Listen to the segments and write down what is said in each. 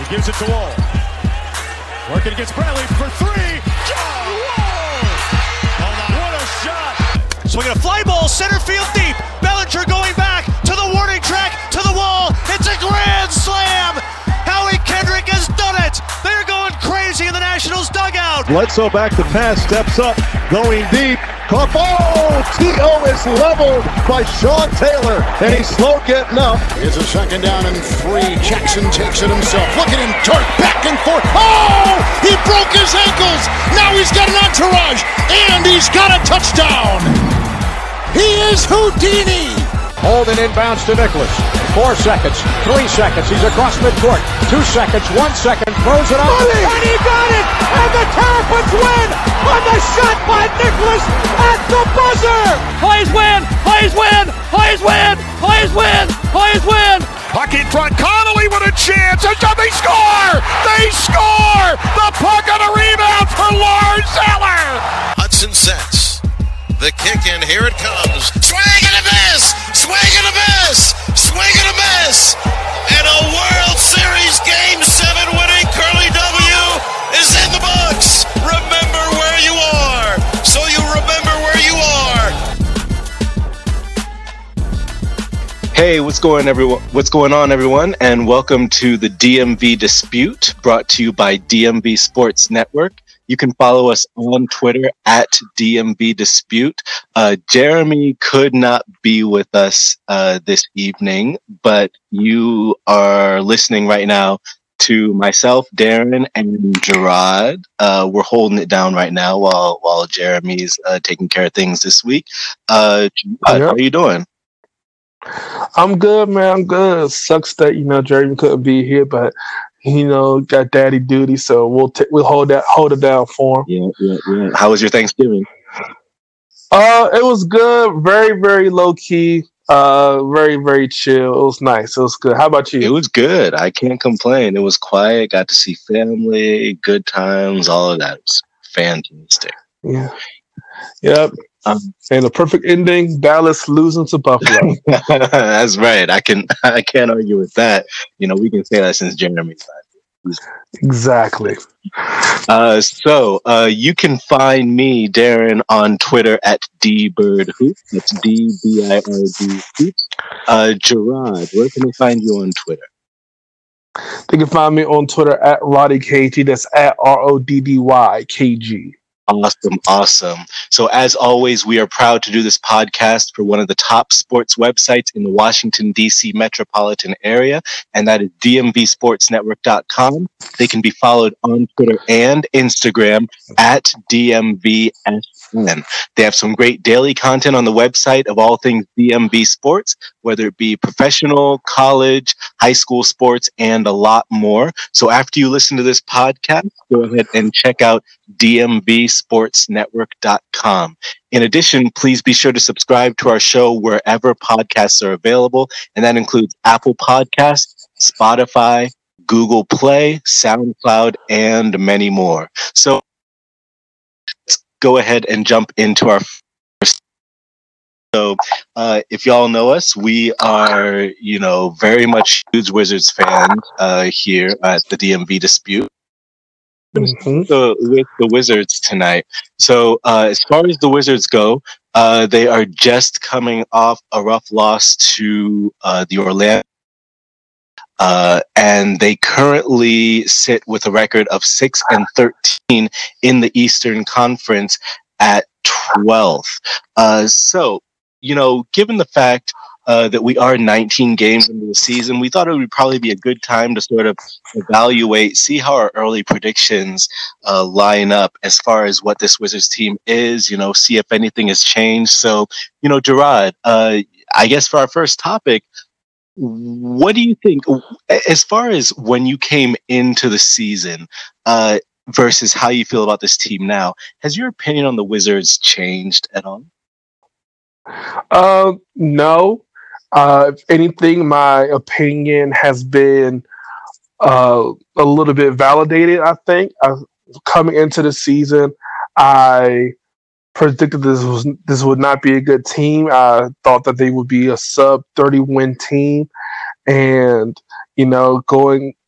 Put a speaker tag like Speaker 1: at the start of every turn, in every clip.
Speaker 1: gives it to Wall. Working against Bradley for three. What a shot.
Speaker 2: Swinging a fly ball, center field deep. Bellinger going back to the warning track, to the wall. It's a grand slam. Howie Kendrick has done it. They're going crazy in the Nationals dugout.
Speaker 3: Bledsoe back to pass, steps up, going deep. Caught ball! T.O. is leveled by Sean Taylor, and he's slow getting up.
Speaker 4: It's a second down and 3. Jackson takes it himself. Look at him dart back and forth. Oh! He broke his ankles. Now he's got an entourage, and he's got a touchdown. He is Houdini.
Speaker 5: Holden inbounds to Nicholas. 4 seconds, 3 seconds. He's across midcourt. 2 seconds, 1 second. Throws it up.
Speaker 6: And he got it! And the Terrapins win on the shot by Nicholas at the buzzer!
Speaker 2: Plays win! Plays win! Plays win! Plays win! Plays win!
Speaker 4: Puck in front. Connolly with a chance. And they score! They score! The puck on a rebound for Lars Eller.
Speaker 7: Hudson sets. The kick in. Here it comes. Swing and a miss! Swing and a miss! Swing and a miss! And a World Series Game 7 winning Curly W is in the books. Remember where you are, so you remember where you are.
Speaker 8: Hey, what's going on, everyone? And welcome to the DMV Dispute, brought to you by DMV Sports Network. You can follow us on Twitter at DMV Dispute. Jeremy could not be with us this evening, but you are listening right now to myself, Darren, and Gerard. We're holding it down right now while Jeremy's taking care of things this week. Gerard, how are you doing?
Speaker 9: I'm good, man. I'm good. Sucks that Jeremy couldn't be here, but got daddy duty, so we'll hold it down for him.
Speaker 8: Yeah. How was your Thanksgiving?
Speaker 9: It was good. Very, very low key. Very, very chill. It was nice. It was good. How about you?
Speaker 8: It was good. I can't complain. It was quiet. Got to see family, good times, all of that. It was fantastic.
Speaker 9: Yeah. Yep. And the perfect ending: Dallas losing to Buffalo.
Speaker 8: That's right. I can't argue with that. We can say that since Jeremy's time.
Speaker 9: Exactly.
Speaker 8: So you can find me, Darren, on Twitter at dbirdhoop. That's DBIRD. Gerard, where can they find you on Twitter?
Speaker 9: They can find me on Twitter at RoddyKG. That's at RODDYKG.
Speaker 8: Awesome. So as always, we are proud to do this podcast for one of the top sports websites in the Washington, D.C. metropolitan area, and that is dmvsportsnetwork.com. They can be followed on Twitter and Instagram at DMVSN. They have some great daily content on the website of all things DMV sports, whether it be professional, college, high school sports, and a lot more. So after you listen to this podcast, go ahead and check out dmvsportsnetwork.com. In addition, please be sure to subscribe to our show wherever podcasts are available, and that includes Apple Podcasts, Spotify, Google Play, SoundCloud, and many more. So let's go ahead and jump into our first. So if y'all know us, we are, very much huge Wizards fans here at the DMV Dispute.
Speaker 9: Mm-hmm.
Speaker 8: So with the Wizards tonight. So as far as the Wizards go, they are just coming off a rough loss to the Orlando. And they currently sit with a record of 6-13 in the Eastern Conference at 12th. So, given the fact that we are 19 games into the season, we thought it would probably be a good time to sort of evaluate, see how our early predictions line up as far as what this Wizards team is, see if anything has changed. So, Gerard, I guess for our first topic, what do you think, as far as when you came into the season versus how you feel about this team now, has your opinion on the Wizards changed at all?
Speaker 9: No. If anything, my opinion has been a little bit validated, I think. Coming into the season, I predicted this would not be a good team. I thought that they would be a sub-30 win team. And, going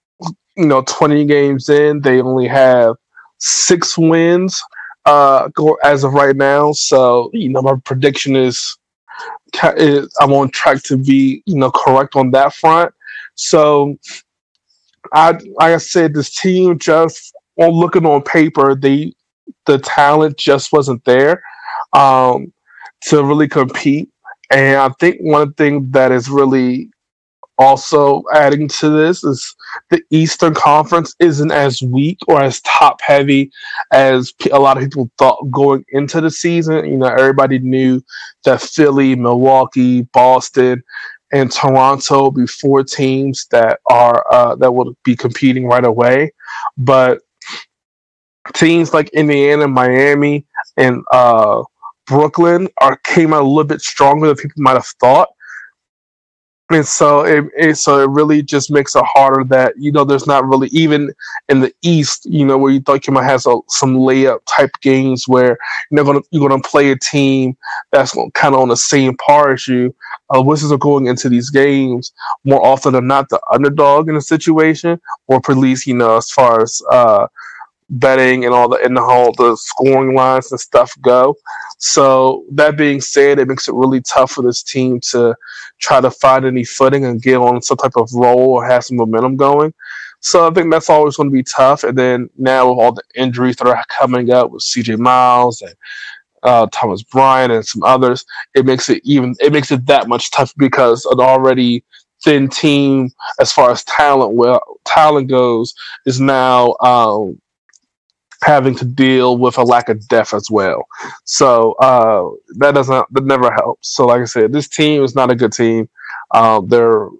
Speaker 9: 20 games in, they only have 6 wins as of right now. So, my prediction is I'm on track to be, correct on that front. So, like I said, this team just, looking on paper, the talent just wasn't there to really compete. And I think one thing that is really also adding to this is the Eastern Conference isn't as weak or as top heavy as a lot of people thought going into the season. Everybody knew that Philly, Milwaukee, Boston, and Toronto be 4 teams that are that will be competing right away. But teams like Indiana, Miami, and Brooklyn came out a little bit stronger than people might have thought. And so it really just makes it harder that, there's not really, even in the East, where you thought you might have some layup type games where you're going to play a team that's kind of on the same par as you. Wizards are going into these games more often than not the underdog in a situation, or at least, as far as betting and all the scoring lines and stuff go. So that being said, it makes it really tough for this team to try to find any footing and get on some type of roll or have some momentum going. So I think that's always going to be tough. And then now with all the injuries that are coming up with CJ Miles and Thomas Bryant and some others, it makes it that much tougher because an already thin team as far as talent goes is now having to deal with a lack of depth as well. So that never helps. So like I said, this team is not a good team. They're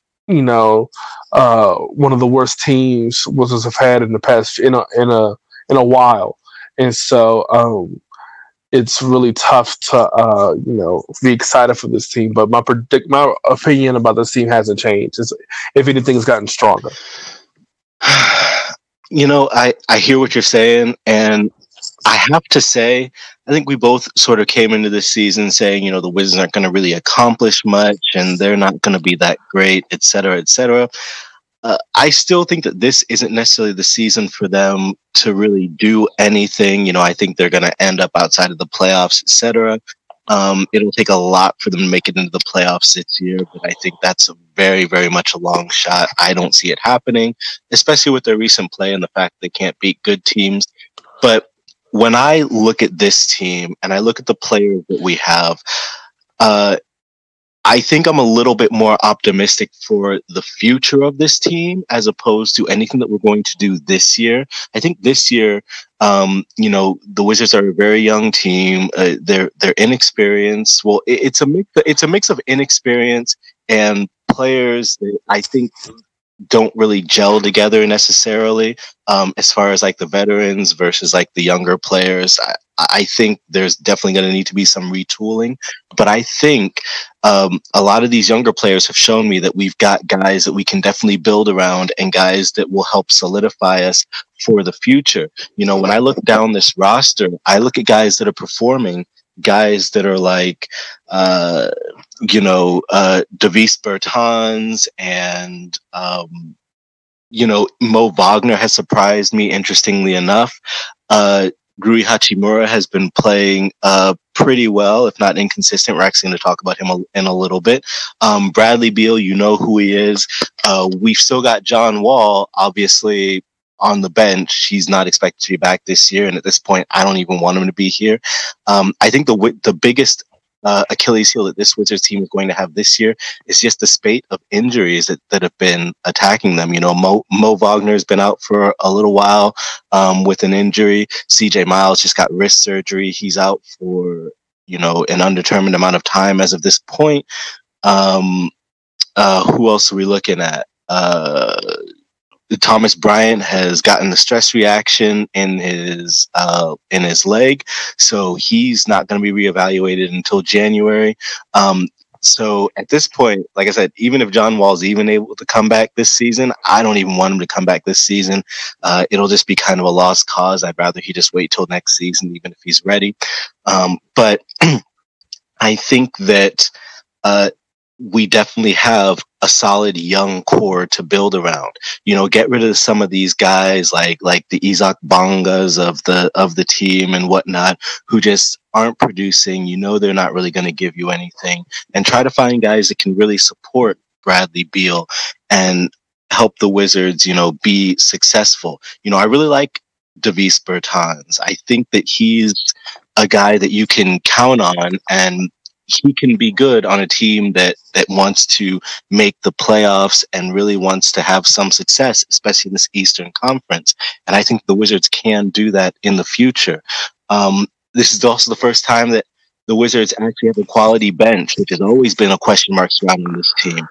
Speaker 9: one of the worst teams Wizards have had in the past in a while, and so it's really tough to be excited for this team. But my opinion about this team hasn't changed. If anything, it's gotten stronger.
Speaker 8: I hear what you're saying, and I have to say, I think we both sort of came into this season saying, the Wizards aren't going to really accomplish much, and they're not going to be that great, et cetera, et cetera. I still think that this isn't necessarily the season for them to really do anything. I think they're going to end up outside of the playoffs, et cetera. It'll take a lot for them to make it into the playoffs this year, but I think that's very, very much a long shot. I don't see it happening, especially with their recent play and the fact they can't beat good teams. But when I look at this team and I look at the players that we have, I think I'm a little bit more optimistic for the future of this team as opposed to anything that we're going to do this year. I think this year, the Wizards are a very young team. They're inexperienced. Well, it's a mix of inexperience and players that I think don't really gel together necessarily. As far as like the veterans versus like the younger players, I think there's definitely going to need to be some retooling. But I think a lot of these younger players have shown me that we've got guys that we can definitely build around and guys that will help solidify us for the future. When I look down this roster, I look at guys that are performing, guys that are like, Davis Bertans and, Mo Wagner has surprised me, interestingly enough. Rui Hachimura has been playing pretty well, if not inconsistent. We're actually going to talk about him in a little bit. Bradley Beal, you know who he is. We've still got John Wall, obviously, on the bench. He's not expected to be back this year, and at this point, I don't even want him to be here. I think the biggest Achilles heel that this Wizards team is going to have this year is just the spate of injuries that have been attacking them. Mo Wagner has been out for a little while with an injury. CJ Miles just got wrist surgery. He's out for an undetermined amount of time as of this point. Who else are we looking at? Thomas Bryant has gotten the stress reaction in his leg, so he's not going to be reevaluated until January. So at this point, like I said, even if John Wall's even able to come back this season, I don't even want him to come back this season. It'll just be kind of a lost cause. I'd rather he just wait till next season, even if he's ready. But I think that we definitely have a solid young core to build around. Get rid of some of these guys like the Isaac Bongas of the team and whatnot, who just aren't producing. They're not really going to give you anything, and try to find guys that can really support Bradley Beal and help the Wizards, be successful. I really like Davis Bertans. I think that he's a guy that you can count on, and he can be good on a team that wants to make the playoffs and really wants to have some success, especially in this Eastern Conference. And I think the Wizards can do that in the future. This is also the first time that the Wizards actually have a quality bench, which has always been a question mark surrounding this team.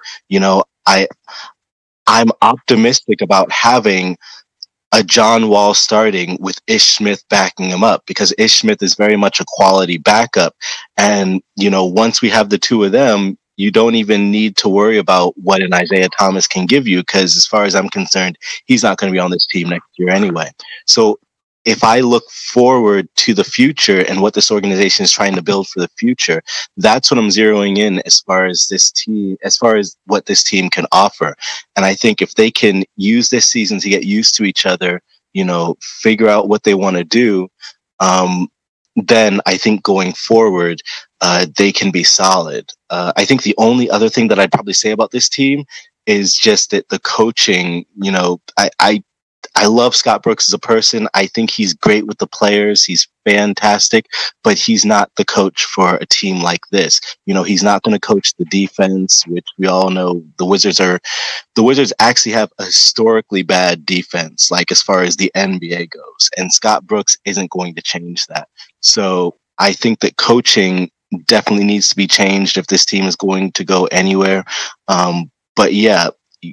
Speaker 8: I'm optimistic about having a John Wall starting with Ish Smith backing him up, because Ish Smith is very much a quality backup. And, once we have the two of them, you don't even need to worry about what an Isaiah Thomas can give you, because as far as I'm concerned, he's not going to be on this team next year anyway. So if I look forward to the future and what this organization is trying to build for the future, that's what I'm zeroing in as far as what this team can offer. And I think if they can use this season to get used to each other, figure out what they want to do, then I think going forward, they can be solid. I think the only other thing that I'd probably say about this team is just that the coaching, I love Scott Brooks as a person. I think he's great with the players. He's fantastic, but he's not the coach for a team like this. He's not going to coach the defense, which we all know the Wizards actually have a historically bad defense, like as far as the NBA goes. And Scott Brooks isn't going to change that. So I think that coaching definitely needs to be changed if this team is going to go anywhere. But yeah,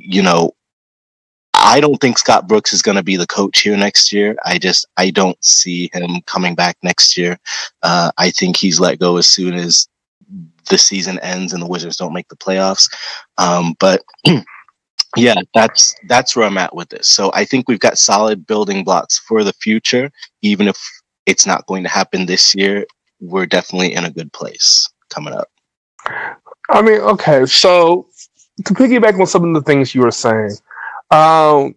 Speaker 8: I don't think Scott Brooks is going to be the coach here next year. I don't see him coming back next year. I think he's let go as soon as the season ends and the Wizards don't make the playoffs. But yeah, that's where I'm at with this. So I think we've got solid building blocks for the future. Even if it's not going to happen this year, we're definitely in a good place coming up.
Speaker 9: I mean, okay, so to piggyback on some of the things you were saying, one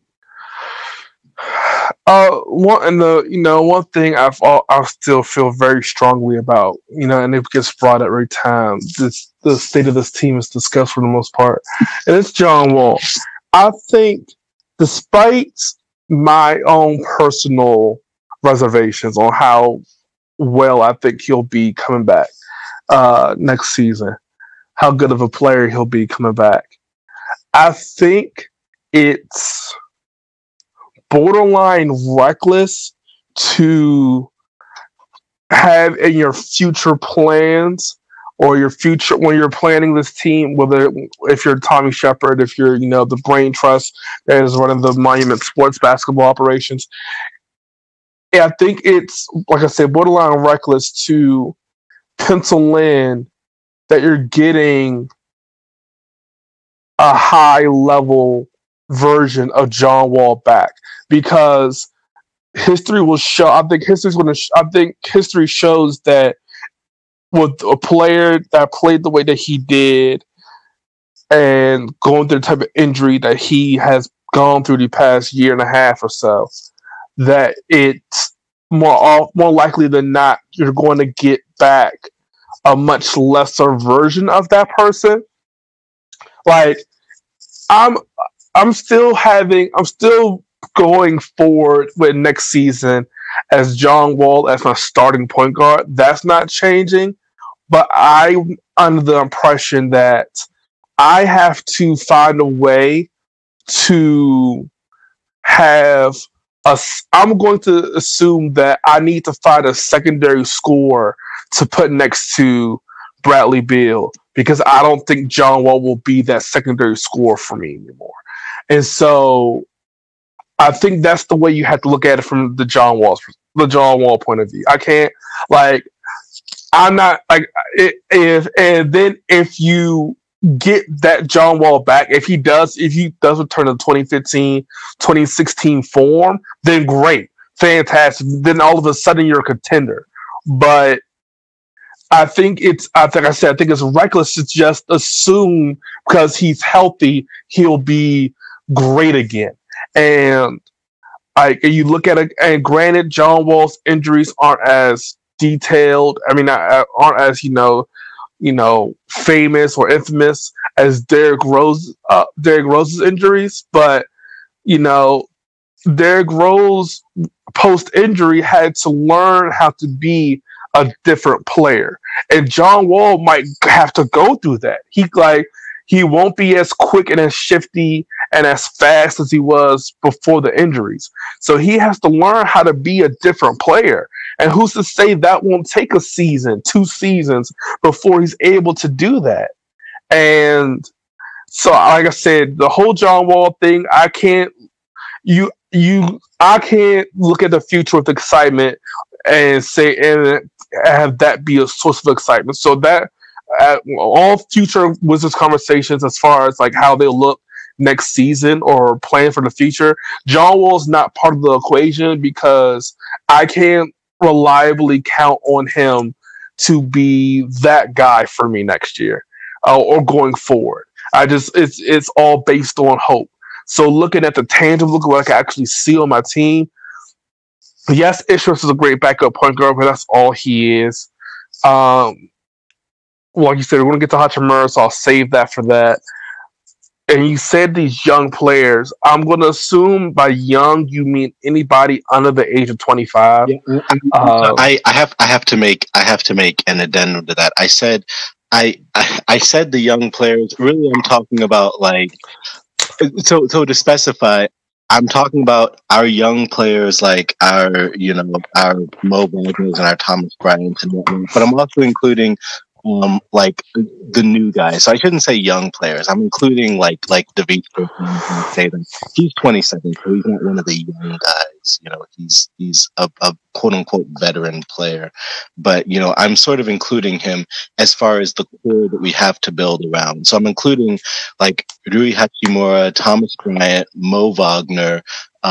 Speaker 9: thing I still feel very strongly about, and it gets brought up every time the state of this team is discussed for the most part, and it's John Wall. I think, despite my own personal reservations on how well I think he'll be coming back next season, how good of a player he'll be coming back, I think it's borderline reckless to have in your future plans or your future when you're planning this team, whether if you're Tommy Shepard, if you're the brain trust that is running the Monument Sports basketball operations. I think it's, like I said, borderline reckless to pencil in that you're getting a high level version of John Wall back, because history will show. I think history shows that with a player that played the way that he did and going through the type of injury that he has gone through the past year and a half or so, that it's more likely than not you're going to get back a much lesser version of that person. Like, I'm still going forward with next season as John Wall as my starting point guard. That's not changing, but I'm under the impression that I have to find a way to have I'm going to assume that I need to find a secondary scorer to put next to Bradley Beal, because I don't think John Wall will be that secondary scorer for me anymore. And so I think that's the way you have to look at it from the John Wall point of view. I can't, I'm not if you get that John Wall back, if he does return to 2015, 2016 form, then great. Fantastic. Then all of a sudden you're a contender. But I think it's reckless to just assume because he's healthy, he'll be great again. And like you look at it, and granted, John Wall's injuries aren't as detailed. I mean, aren't as famous or infamous as Derrick Rose's injuries, but Derrick Rose post injury had to learn how to be a different player, and John Wall might have to go through that. He won't be as quick and as shifty and as fast as he was before the injuries. So he has to learn how to be a different player. And who's to say that won't take a season, 2 seasons before he's able to do that? And so, like I said, the whole John Wall thing, I can't look at the future with excitement and say and have that be a source of excitement. So that all future Wizards conversations as far as like how they look next season or plan for the future, John Wall's not part of the equation because I can't reliably count on him to be that guy for me next year or going forward. It's all based on hope. So looking at the tangible, what I can actually see on my team, yes, Ishmael is a great backup point guard, but that's all he is. Like you said, we're going to get to Hachimura, so I'll save that for that. And you said these young players. I'm going to assume by young you mean anybody under the age of 25.
Speaker 8: Yeah, I have to make an addendum to that. I said the young players. Really, I'm talking about like. So to specify, I'm talking about our young players, like our Mo Wagners and our Thomas Bryants and whatnot. But I'm also including like the new guys. So I shouldn't say young players. I'm including like David. Say that he's 27, so he's not one of the young guys. He's a quote unquote veteran player. But I'm sort of including him as far as the core that we have to build around. So I'm including like Rui Hachimura, Thomas Bryant, Mo Wagner.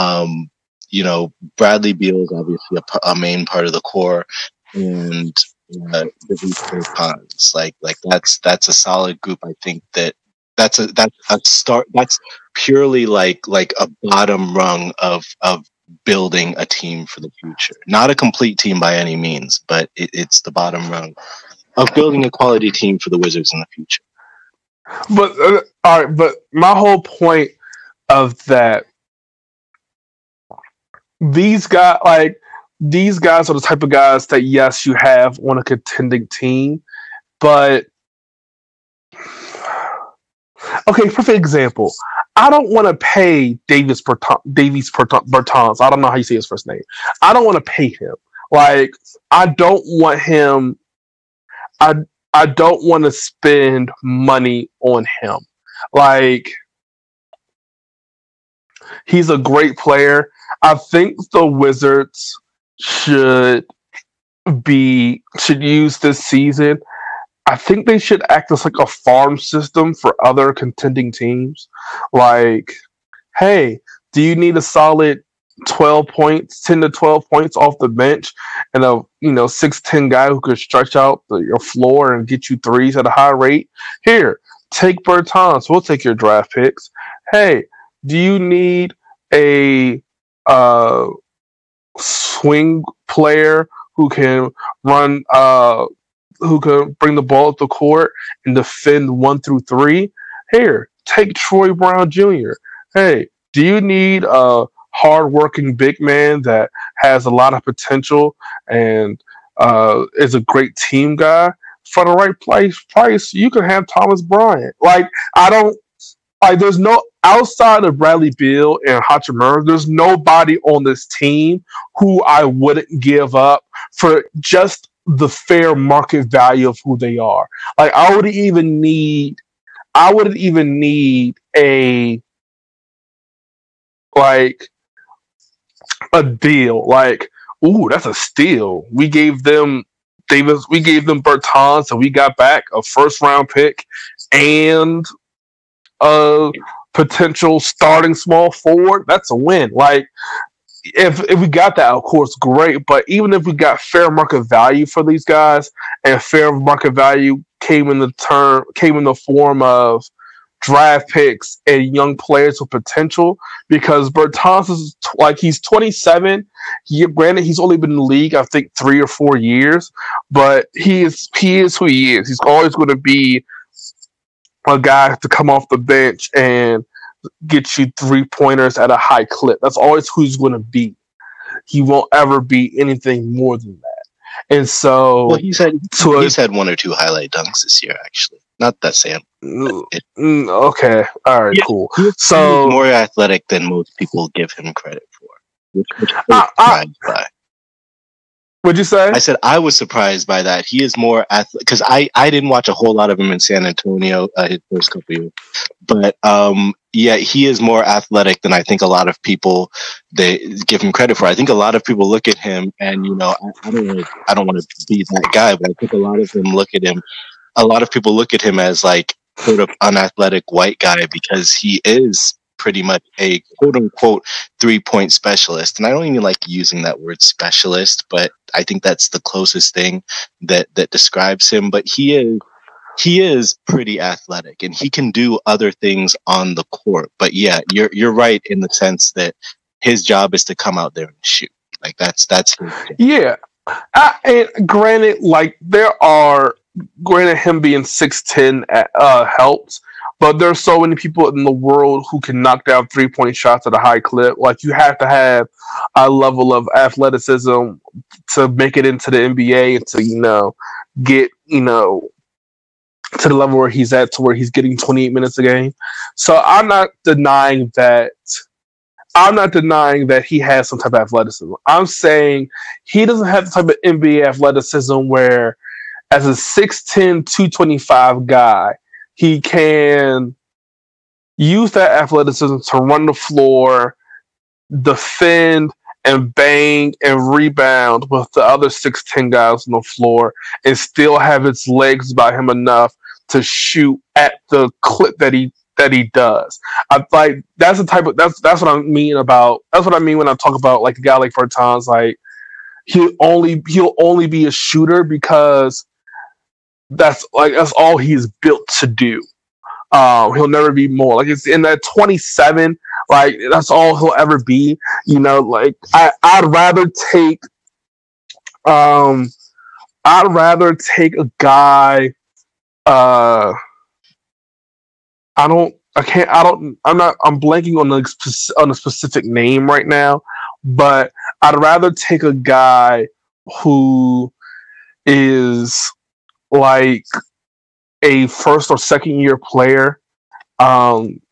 Speaker 8: Bradley Beal is obviously a main part of the core, and the cons. Like that's a solid group. I think that's a start. That's purely like a bottom rung of building a team for the future. Not a complete team by any means, but it's the bottom rung of building a quality team for the Wizards in the future.
Speaker 9: But all right, but my whole point of that, these guys are the type of guys that, yes, you have on a contending team, but okay, perfect example. I don't want to pay Davis Bertans. I don't know how you say his first name. I don't want to pay him. Like, I don't want him. I don't want to spend money on him. Like, he's a great player. I think the Wizards should use this season. I think they should act as like a farm system for other contending teams. Like, hey, do you need a solid 10 to 12 points off the bench and a 6'10" guy who could stretch out your floor and get you threes at a high rate? Here, take Bertans. We'll take your draft picks. Hey, do you need a swing player who can run, who can bring the ball up the court and defend 1 through 3? Here, take Troy Brown Jr. Hey, do you need a hard-working big man that has a lot of potential and is a great team guy? For the right price, you can have Thomas Bryant. There's no, outside of Bradley Beal and Hachimura, there's nobody on this team who I wouldn't give up for just the fair market value of who they are. Like, I wouldn't even need a deal. Like, ooh, that's a steal. We gave them Bertans, and we got back a first-round pick and a potential starting small forward. That's a win. Like, if we got that, of course, great. But even if we got fair market value for these guys, and fair market value came in the form of draft picks and young players with potential, because Bertans is he's 27. Granted, he's only been in the league, I think, 3 or 4 years, but he is who he is. He's always going to be a guy to come off the bench and get you 3-pointers at a high clip. That's always who he's going to be. He won't ever be anything more than that. And so,
Speaker 8: he's had 1 or 2 highlight dunks this year, actually. Not that Sam.
Speaker 9: Okay, all right, cool.
Speaker 8: He's more athletic than most people give him credit for. Which surprised by.
Speaker 9: What'd you say?
Speaker 8: I said I was surprised by that. He is more athletic, because I didn't watch a whole lot of him in San Antonio his first couple years, but he is more athletic than I think a lot of people they give him credit for. I think a lot of people look at him, and I don't want to be that guy, but I think a lot of them look at him. A lot of people look at him as like sort of unathletic white guy, because he is pretty much a quote unquote 3-point specialist. And I don't even like using that word specialist, but I think that's the closest thing that describes him. But he is pretty athletic, and he can do other things on the court. But yeah, you're right in the sense that his job is to come out there and shoot. Like that's his job.
Speaker 9: Yeah. And granted, him being 6'10" helps, but there's so many people in the world who can knock down 3-point shots at a high clip. Like, you have to have a level of athleticism to make it into the NBA and to, get, to the level where he's at, to where he's getting 28 minutes a game. So I'm not denying that he has some type of athleticism. I'm saying he doesn't have the type of NBA athleticism where, as a 6'10", 225 guy, he can use that athleticism to run the floor, defend, and bang and rebound with the other 6'10" guys on the floor, and still have his legs by him enough to shoot at the clip that he does. I like that's the type of that's what I mean when I talk about like a guy like Bertans. Like, he'll only be a shooter because that's all he's built to do. He'll never be more. Like, it's in that 27. Like, that's all he'll ever be. Like, I'd rather take a guy. I'm blanking on a specific name right now, but I'd rather take a guy who is like a first or second year player, and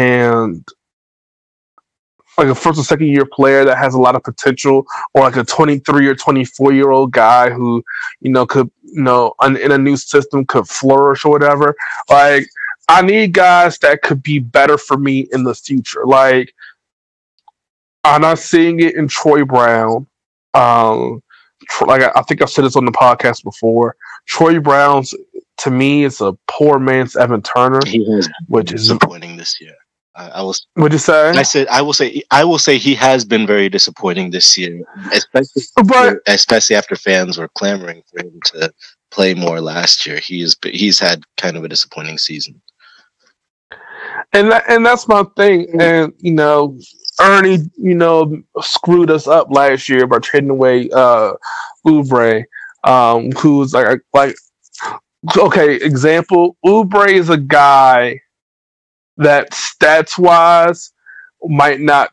Speaker 9: like a first or second year player that has a lot of potential, or like a 23 or 24-year-old guy who, could, in a new system could flourish or whatever. Like, I need guys that could be better for me in the future. Like, I'm not seeing it in Troy Brown. Like, I think I've said this on the podcast before. Troy Brown's, to me, is a poor man's Evan Turner.
Speaker 8: He has been disappointing this year.
Speaker 9: What'd you say?
Speaker 8: I said I will say he has been very disappointing this year, especially after fans were clamoring for him to play more last year. He's had kind of a disappointing season.
Speaker 9: And that's my thing. And Ernie, screwed us up last year by trading away Oubre, who's like okay, example, Oubre is a guy that stats wise might not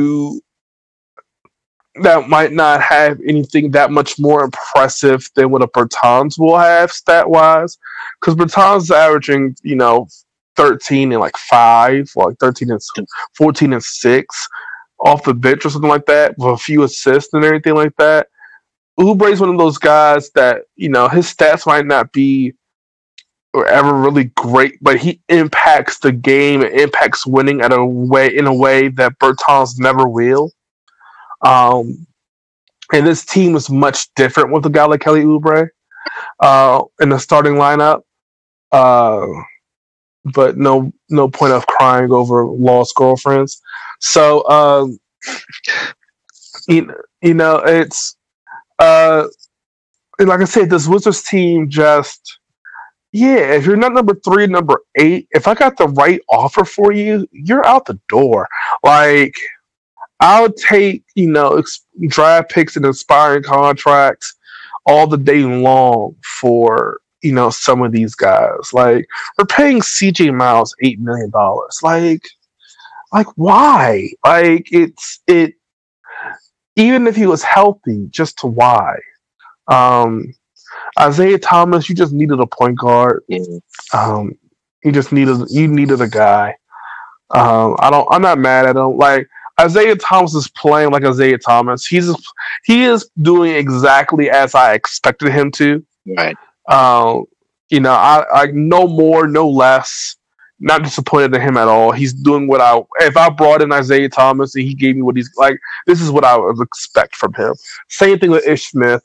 Speaker 9: have anything that much more impressive than what a Bertans will have stat wise, because Bertans is averaging 13 and like 5, or like 13 and 14 and 6 off the bench or something like that, with a few assists and everything like that. Oubre is one of those guys that his stats might not be or ever really great, but he impacts the game and impacts winning in a way that Bertans never will. And this team is much different with a guy like Kelly Oubre in the starting lineup. But no point of crying over lost girlfriends. So it's like I said, this Wizards team just, if you're not number 3, number 8, if I got the right offer for you, you're out the door. Like, I would take, draft picks and expiring contracts all the day long for, some of these guys. Like, we're paying CJ Miles $8 million. Like why? Like, it, even if he was healthy, just to why? Isaiah Thomas, you just needed a point guard. You needed a guy. I'm not mad at him. Like, Isaiah Thomas is playing like Isaiah Thomas. He is doing exactly as I expected him to.
Speaker 8: Right.
Speaker 9: I no more, no less. Not disappointed in him at all. He's doing if I brought in Isaiah Thomas and he gave me what he's like, this is what I would expect from him. Same thing with Ish Smith.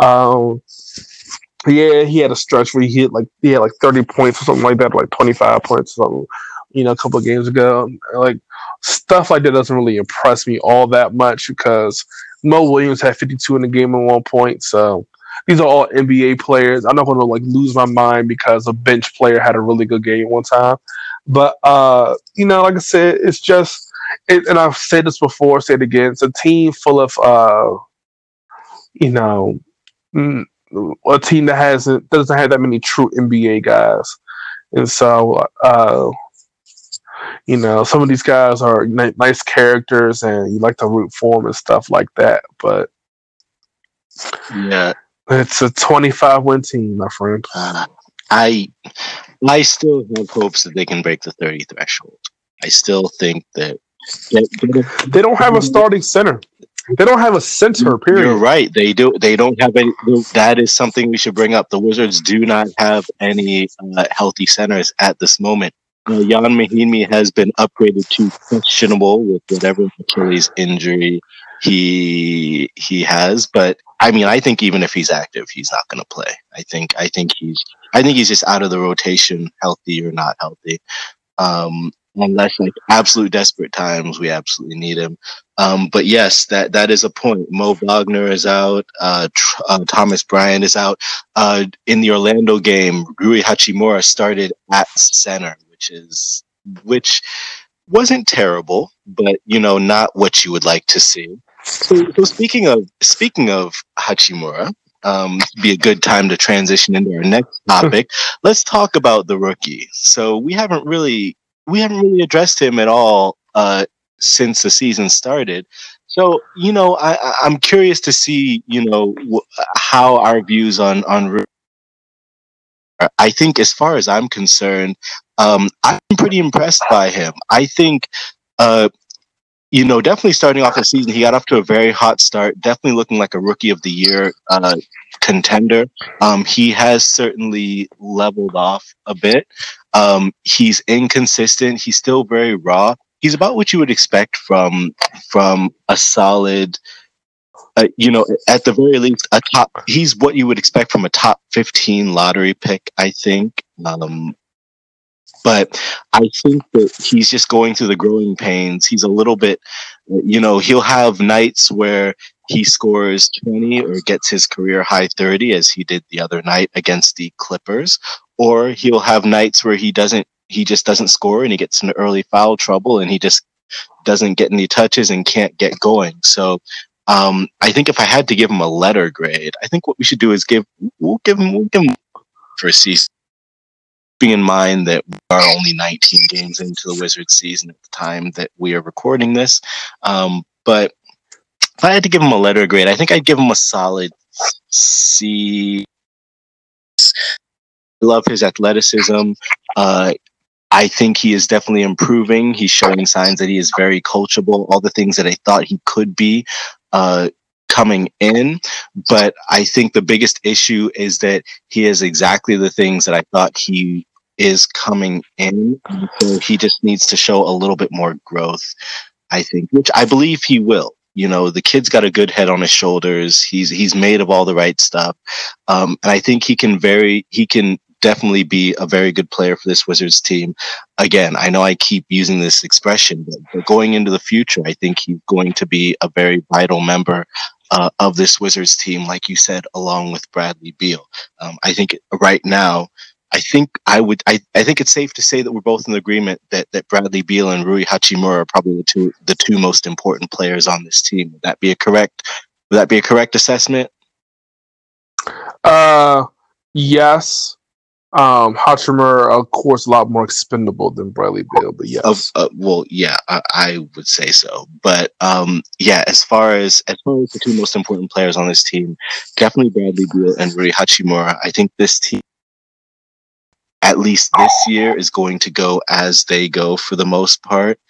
Speaker 9: He had a stretch where he had like 30 points or something like that, like 25 points or something, a couple of games ago. Like, stuff like that doesn't really impress me all that much because Mo Williams had 52 in the game at one point. So these are all NBA players. I'm not going to lose my mind because a bench player had a really good game one time. But, like I said, it's just, and I've said this before, say it again, it's a team full of, a team that doesn't have that many true NBA guys. And so, some of these guys are nice characters and you like to root for them and stuff like that. But
Speaker 8: yeah,
Speaker 9: it's a 25-win team, my friend.
Speaker 8: I still have hopes that they can break the 30 threshold. I still think that
Speaker 9: they don't have a starting center. They don't have a center, period.
Speaker 8: You're right. They don't have any. That is something we should bring up. The Wizards do not have any healthy centers at this moment. Jan Mahinmi has been upgraded to questionable with whatever Achilles injury he has. But I mean, I think even if he's active, he's not going to play. I think he's just out of the rotation, healthy or not healthy. Unless absolute desperate times, we absolutely need him. But yes, that is a point. Mo Wagner is out. Thomas Bryant is out. In the Orlando game, Rui Hachimura started at center, which wasn't terrible, but not what you would like to see. So speaking of Hachimura, be a good time to transition into our next topic. Let's talk about the rookie. So we haven't really addressed him at all since the season started. So, I'm curious to see, how our views on I think as far as I'm concerned, I'm pretty impressed by him. I think, definitely starting off the season, he got off to a very hot start, definitely looking like a rookie of the year contender. He has certainly leveled off a bit. He's inconsistent. He's still very raw. He's about what you would expect from a solid, at the very least, he's what you would expect from a top 15 lottery pick, I think. But I think that he's just going through the growing pains. He's a little bit, he'll have nights where he scores 20 or gets his career high 30, as he did the other night against the Clippers. Or he'll have nights where he just doesn't score and he gets into early foul trouble and he just doesn't get any touches and can't get going. So I think if I had to give him a letter grade, I think what we should do is we'll give him for a season. Being in mind that we are only 19 games into the Wizards season at the time that we are recording this. But if I had to give him a letter grade, I think I'd give him a solid C. I love his athleticism. I think he is definitely improving. He's showing signs that he is very coachable, all the things that I thought he could be coming in. But I think the biggest issue is that he has exactly the things that I thought he is coming in. So he just needs to show a little bit more growth, I think, which I believe he will. The kid's got a good head on his shoulders. He's made of all the right stuff. And I think he can definitely be a very good player for this Wizards team. Again, I know I keep using this expression, but going into the future, I think he's going to be a very vital member of this Wizards team, like you said, along with Bradley Beal. I think right now, I think it's safe to say that we're both in agreement that Bradley Beal and Rui Hachimura are probably the two most important players on this team. Would that be a correct assessment?
Speaker 9: Yes. Hachimura, of course, a lot more expendable than Bradley Beal, but yes.
Speaker 8: I would say so. But as far as the two most important players on this team, definitely Bradley Beal and Rui Hachimura. I think this team, at least this year, is going to go as they go for the most part.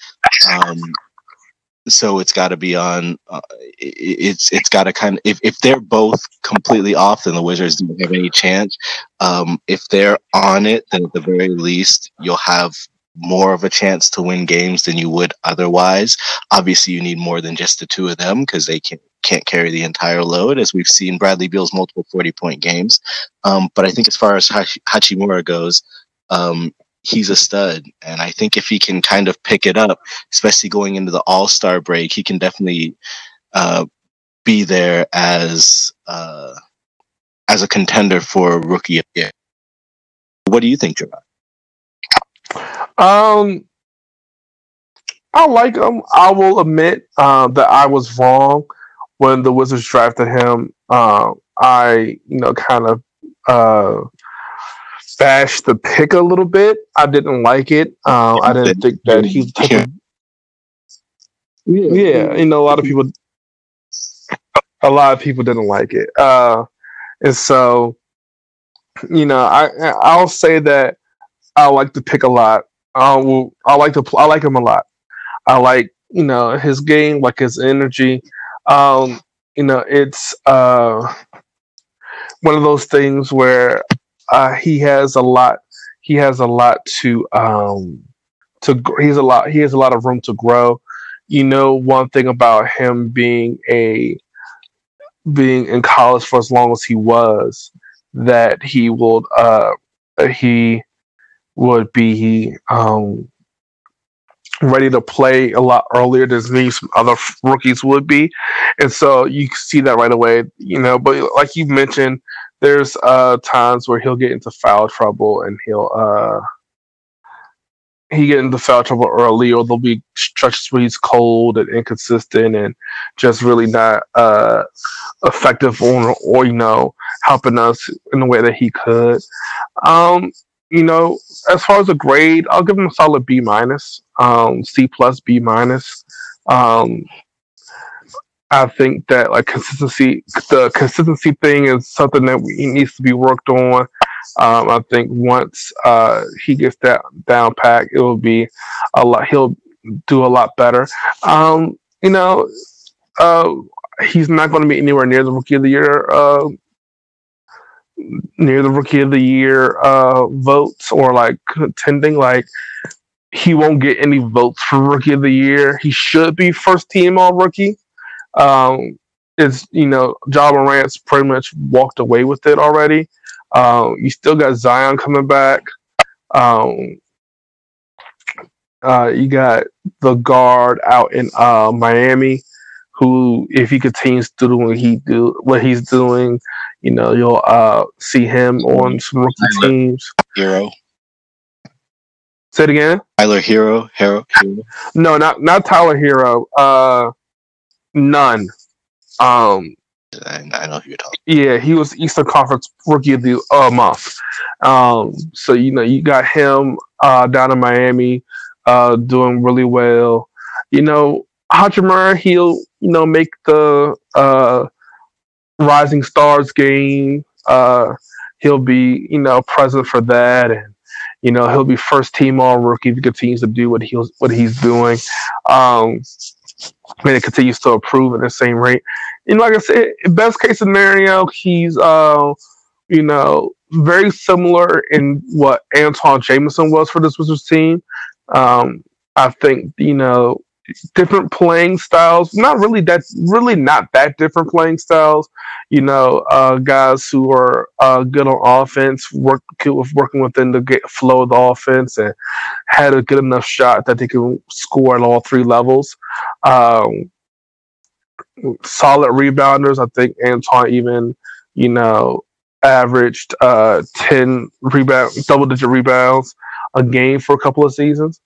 Speaker 8: So it's got to be on. It's got to kind of. If they're both completely off, then the Wizards don't have any chance. If they're on it, then at the very least you'll have more of a chance to win games than you would otherwise. Obviously, you need more than just the two of them because they can't carry the entire load, as we've seen Bradley Beal's multiple 40-point games. But I think as far as Hachimura goes, he's a stud, and I think if he can kind of pick it up, especially going into the All-Star break, he can definitely be there as a contender for Rookie of the Year. What do you think, Gerard?
Speaker 9: I like him. I will admit that I was wrong when the Wizards drafted him. I kind of bashed the pick a little bit. I didn't like it. I didn't think that he was taking. Yeah, a lot of people didn't like it, and so I'll say that I like the pick a lot. I like him a lot. I like his game, like his energy. It's one of those things where he has a lot to he has a lot of room to grow. One thing about him being in college for as long as he was, that he would be ready to play a lot earlier than maybe some other rookies would be, and so you can see that right away. But like you mentioned, there's times where he'll get into foul trouble, and he get into foul trouble early, or there'll be stretches where he's cold and inconsistent and just really not effective or helping us in the way that he could. As far as a grade, I'll give him a solid B-, C+, B-. I think that the consistency thing is something that needs to be worked on. I think once he gets that down pat, it will be a lot. He'll do a lot better. He's not going to be anywhere near the Rookie of the Year. Votes or contending. He won't get any votes for Rookie of the Year. He should be first team all rookie. Ja Morant's pretty much walked away with it already. You still got Zion coming back. You got the guard out in Miami, who, if he continues to do what he's doing, you'll see him on some rookie teams.
Speaker 8: Hero.
Speaker 9: Say it again.
Speaker 8: Tyler Hero.
Speaker 9: No, not Tyler Hero. None.
Speaker 8: I know who you're talking.
Speaker 9: Yeah, he was Eastern Conference Rookie of the Month. So you got him down in Miami, doing really well. Hachimura, he'll make the Rising Stars game. He'll be present for that, and he'll be first team all rookie if he continues to do what he's doing. And it continues to improve at the same rate. And like I said, best case scenario, he's very similar in what Antawn Jamison was for this Wizards team. I think different playing styles, not that different playing styles. Guys who are good on offense, working within the flow of the offense, and had a good enough shot that they can score at all three levels. solid rebounders. I think Antoine even, averaged 10 double-digit rebounds a game for a couple of seasons.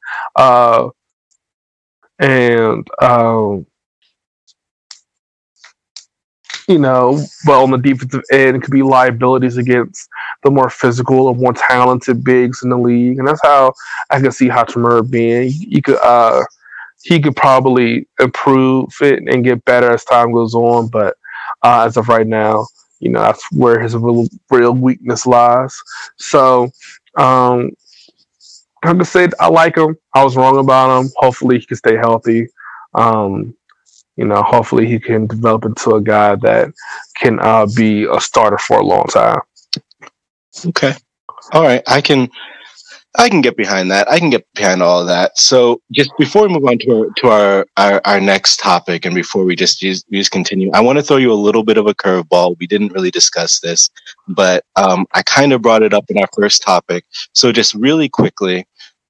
Speaker 9: But on the defensive end, it could be liabilities against the more physical and more talented bigs in the league, and that's how I can see Hachimura being. He could probably improve it and get better as time goes on, but as of right now, that's where his real weakness lies. So, like I said, I like him. I was wrong about him. Hopefully, he can stay healthy. Hopefully he can develop into a guy that can be a starter for a long time.
Speaker 8: Okay. All right. I can get behind that. I can get behind all of that. So just before we move on to our next topic, and before we just continue, I want to throw you a little bit of a curveball. We didn't really discuss this, but I kind of brought it up in our first topic. So just really quickly,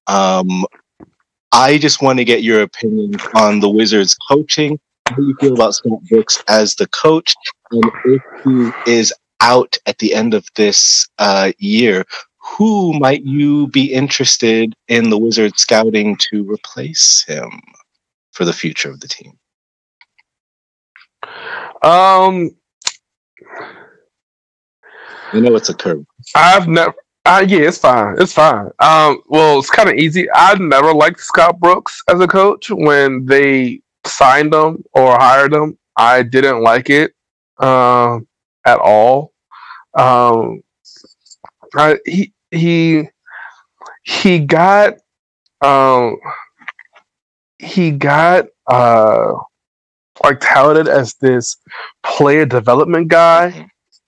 Speaker 8: I just want to get your opinion on the Wizards coaching. How do you feel about Scott Brooks as the coach? And if he is out at the end of this year, who might you be interested in the Wizards scouting to replace him for the future of the team?
Speaker 9: I
Speaker 8: know it's a curve.
Speaker 9: I've never. Yeah, it's fine. It's fine. Well, it's kind of easy. I've never liked Scott Brooks as a coach. When they signed him or hired him, I didn't like it at all. He got like touted as this player development guy.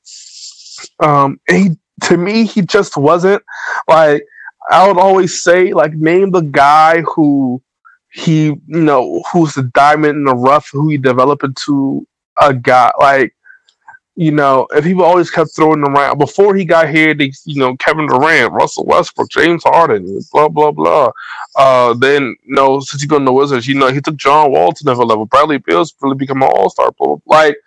Speaker 9: And to me, he just wasn't. Like, I would always say, like, name the guy who's the diamond in the rough, who he developed into a guy. Like, and people always kept throwing him around. Before he got here, Kevin Durant, Russell Westbrook, James Harden, blah, blah, blah. Then, since he got in the Wizards, he took John Wall to another level. Bradley Beal's really become an all-star. Like,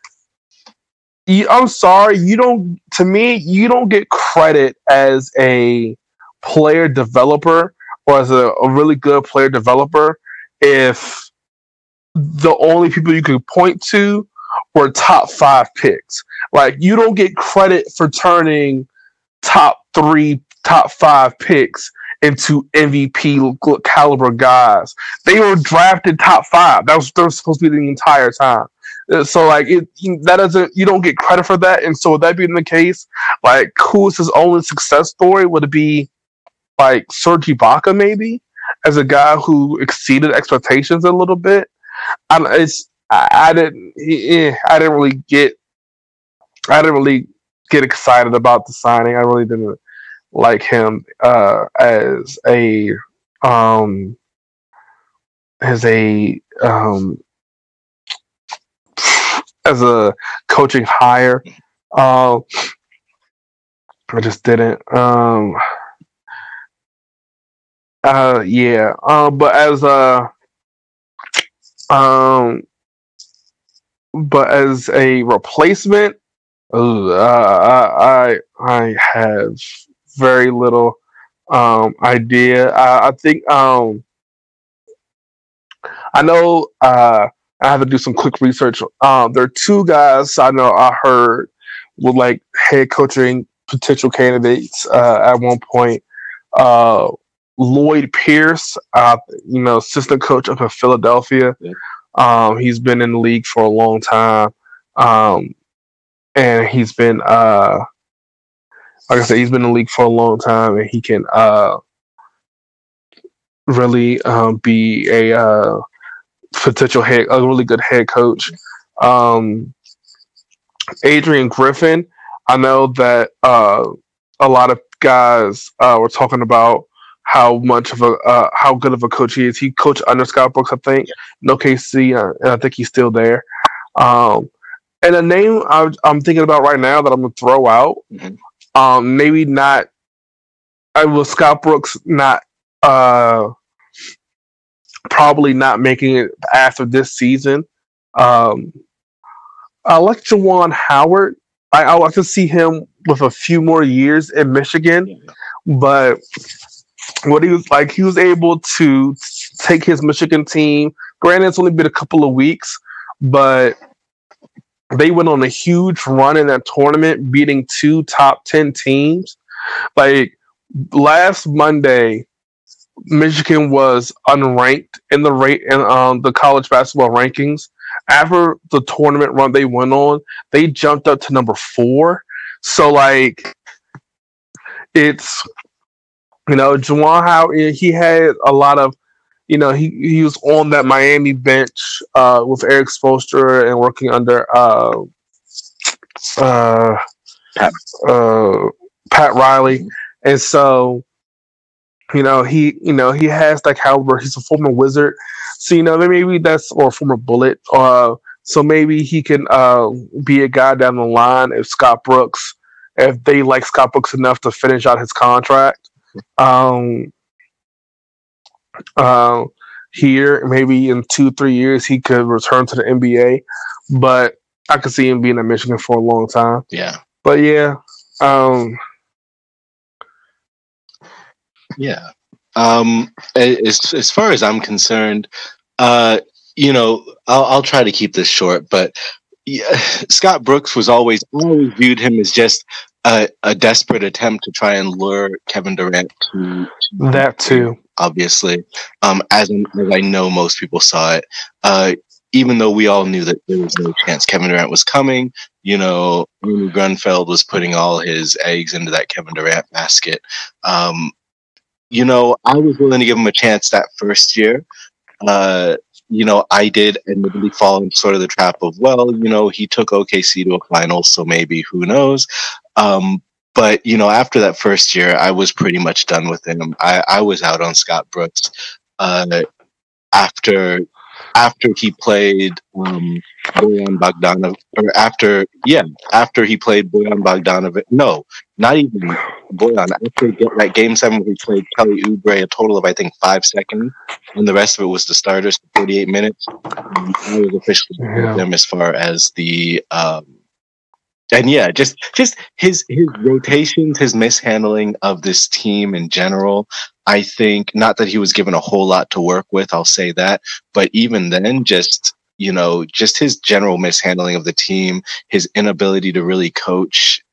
Speaker 9: I'm sorry, you don't get credit as a player developer or as a really good player developer if the only people you could point to were top 5 picks. Like, you don't get credit for turning top 3, top 5 picks into MVP caliber guys. They were drafted top 5. They were supposed to be the entire time. So, like, you don't get credit for that. And so, with that being the case, like, who is his only success story? Would it be like Serge Ibaka, maybe, as a guy who exceeded expectations a little bit? I didn't really get excited about the signing. I really didn't like him as a coaching hire. I just didn't. But as a replacement, I have very little idea. I think I know. I have to do some quick research. There are 2 guys I know I heard were like head coaching potential candidates at one point. Lloyd Pierce, assistant coach up in Philadelphia. Yeah. He's been in the league for a long time. And he's been, like I said, he's been in the league for a long time, and he can really be a really good head coach. Adrian Griffin, I know that a lot of guys were talking about how good of a coach he is. He coached under Scott Brooks, I think, in OKC, and I think he's still there. And a name I'm thinking about right now that I'm going to throw out, maybe not. Will Scott Brooks not probably not making it after this season, I like Juwan Howard. I like to see him with a few more years in Michigan, but what he was able to take his Michigan team. Granted, it's only been a couple of weeks, but they went on a huge run in that tournament, beating 2 top 10 teams. Like last Monday, Michigan was unranked in the college basketball rankings. After the tournament run they went on, they jumped up to number 4. So like, it's Juwan Howard. He had a lot of, he was on that Miami bench with Eric Spoelstra and working under Pat Riley, and so he has that caliber. He's a former Wizard, so maybe that's, or a former Bullet. So maybe he can be a guy down the line if they like Scott Brooks enough to finish out his contract. Here, maybe in 2-3 years he could return to the NBA, but I could see him being at Michigan for a long time.
Speaker 8: Yeah,
Speaker 9: but yeah.
Speaker 8: Yeah. As far as I'm concerned, I'll try to keep this short, but Scott Brooks was always viewed him as just a desperate attempt to try and lure Kevin Durant to
Speaker 9: that too.
Speaker 8: Obviously, as I know most people saw it. Even though we all knew that there was no chance Kevin Durant was coming, Ernie Grunfeld was putting all his eggs into that Kevin Durant basket. I was willing to give him a chance that first year. I did admittedly fall into sort of the trap of, he took OKC to a final, so maybe, who knows? But, after that first year, I was pretty much done with him. I was out on Scott Brooks. After he played Bojan Bogdanovic, after he played Bojan Bogdanovic, no, not even Bojan. After that Game 7 where he played Kelly Oubre a total of, I think, 5 seconds, and the rest of it was the starters for 48 minutes, I was officially with him as far as the... just his rotations, his mishandling of this team in general. I think, not that he was given a whole lot to work with, I'll say that, but even then, just his general mishandling of the team, his inability to really coach.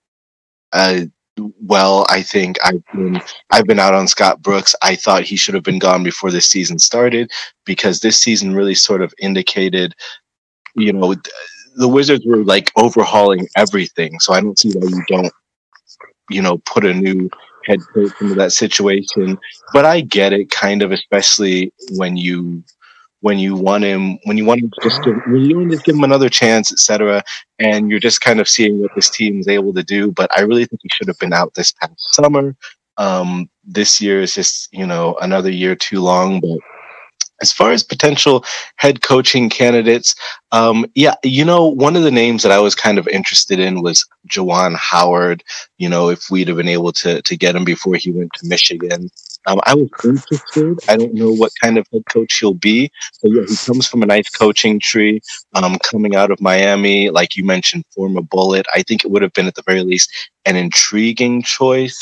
Speaker 8: I think I've been out on Scott Brooks. I thought he should have been gone before this season started, because this season really sort of indicated, the Wizards were like overhauling everything. So I don't see why you don't, put a new head coach into that situation. But I get it, kind of, especially when you want him to just give him another chance, etc. And you're just kind of seeing what this team is able to do. But I really think he should have been out this past summer. This year is just, another year too long. But as far as potential head coaching candidates, one of the names that I was kind of interested in was Juwan Howard. If we'd have been able to get him before he went to Michigan. I was interested. I don't know what kind of head coach he'll be. But yeah, he comes from a nice coaching tree, coming out of Miami. Like you mentioned, former Bullet. I think it would have been, at the very least, an intriguing choice.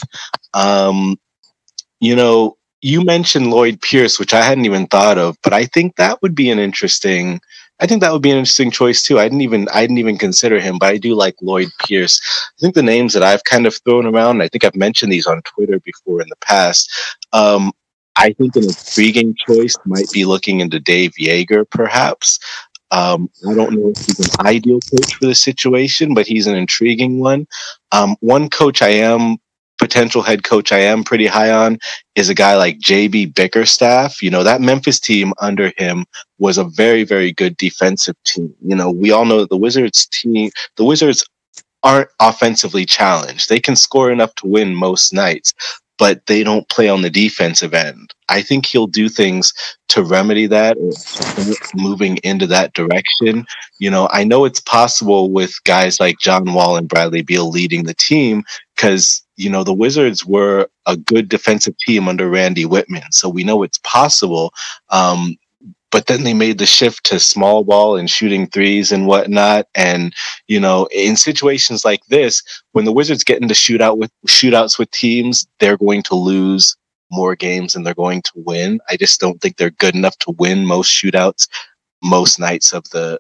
Speaker 8: You mentioned Lloyd Pierce, which I hadn't even thought of, but I think that would be an interesting choice too. I didn't even consider him, but I do like Lloyd Pierce. I think the names that I've kind of thrown around, I think I've mentioned these on Twitter before in the past. I think an intriguing choice might be looking into Dave Yeager, perhaps. I don't know if he's an ideal coach for the situation, but he's an intriguing one. One potential head coach I am pretty high on is a guy like JB Bickerstaff. That Memphis team under him was a very, very good defensive team. We all know that the Wizards aren't offensively challenged. They can score enough to win most nights, but they don't play on the defensive end. I think he'll do things to remedy that, or moving into that direction. I know it's possible with guys like John Wall and Bradley Beal leading the team, because the Wizards were a good defensive team under Randy Whitman, so we know it's possible. But but then they made the shift to small ball and shooting threes and whatnot. And, you know, in situations like this, when the Wizards get into shootouts with teams, they're going to lose more games than they're going to win. I just don't think they're good enough to win most shootouts most nights of the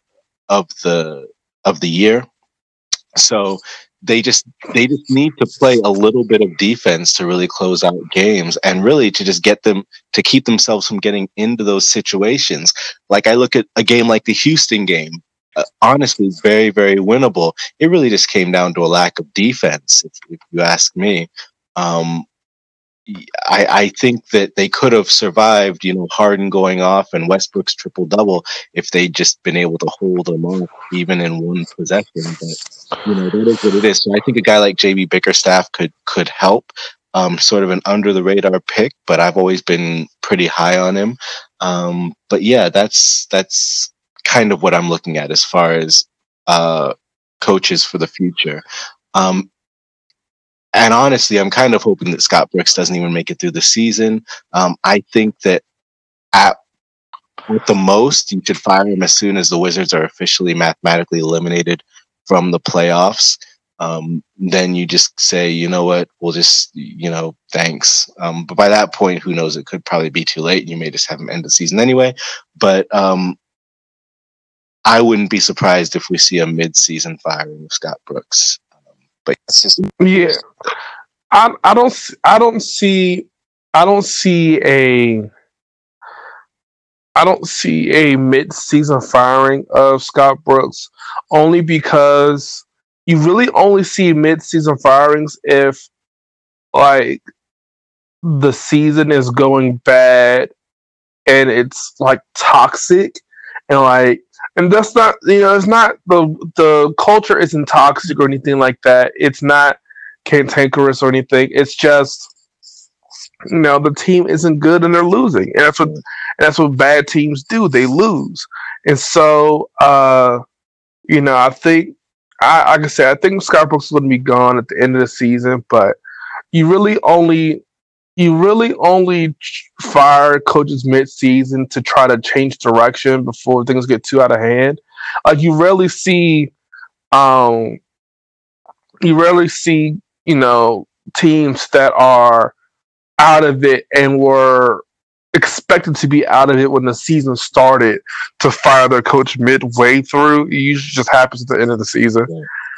Speaker 8: year. So they just need to play a little bit of defense to really close out games, and really to just get them to keep themselves from getting into those situations. Like, I look at a game like the Houston game, honestly, very, very winnable. It really just came down to a lack of defense, if you ask me. I think that they could have survived, you know, Harden going off and Westbrook's triple-double if they'd just been able to hold them off even in one possession. But, you know, that is what it is. So I think a guy like J.B. Bickerstaff could help, sort of an under-the-radar pick, but I've always been pretty high on him. But yeah, that's kind of what I'm looking at as far as coaches for the future. And honestly, I'm kind of hoping that Scott Brooks doesn't even make it through the season. I think that at the most, you should fire him as soon as the Wizards are officially mathematically eliminated from the playoffs. Then you just say, you know what, we'll just, you know, thanks. But by that point, who knows, it could probably be too late. You may just have him end the season anyway. But I wouldn't be surprised if we see a mid-season firing of Scott Brooks. But it's just,
Speaker 9: yeah, I don't see a mid-season firing of Scott Brooks, only because you really only see mid-season firings if, like, the season is going bad and it's, like, toxic, and, like, and that's not, you know, it's not, the culture isn't toxic or anything like that. It's not cantankerous or anything. It's just, you know, the team isn't good and they're losing. And that's what bad teams do. They lose. And so, you know, I think, like I said, I think Scott Brooks is going to be gone at the end of the season, but you really only fire coaches mid-season to try to change direction before things get too out of hand. Like, you rarely see, you know, teams that are out of it and were expected to be out of it when the season started to fire their coach midway through. It usually just happens at the end of the season.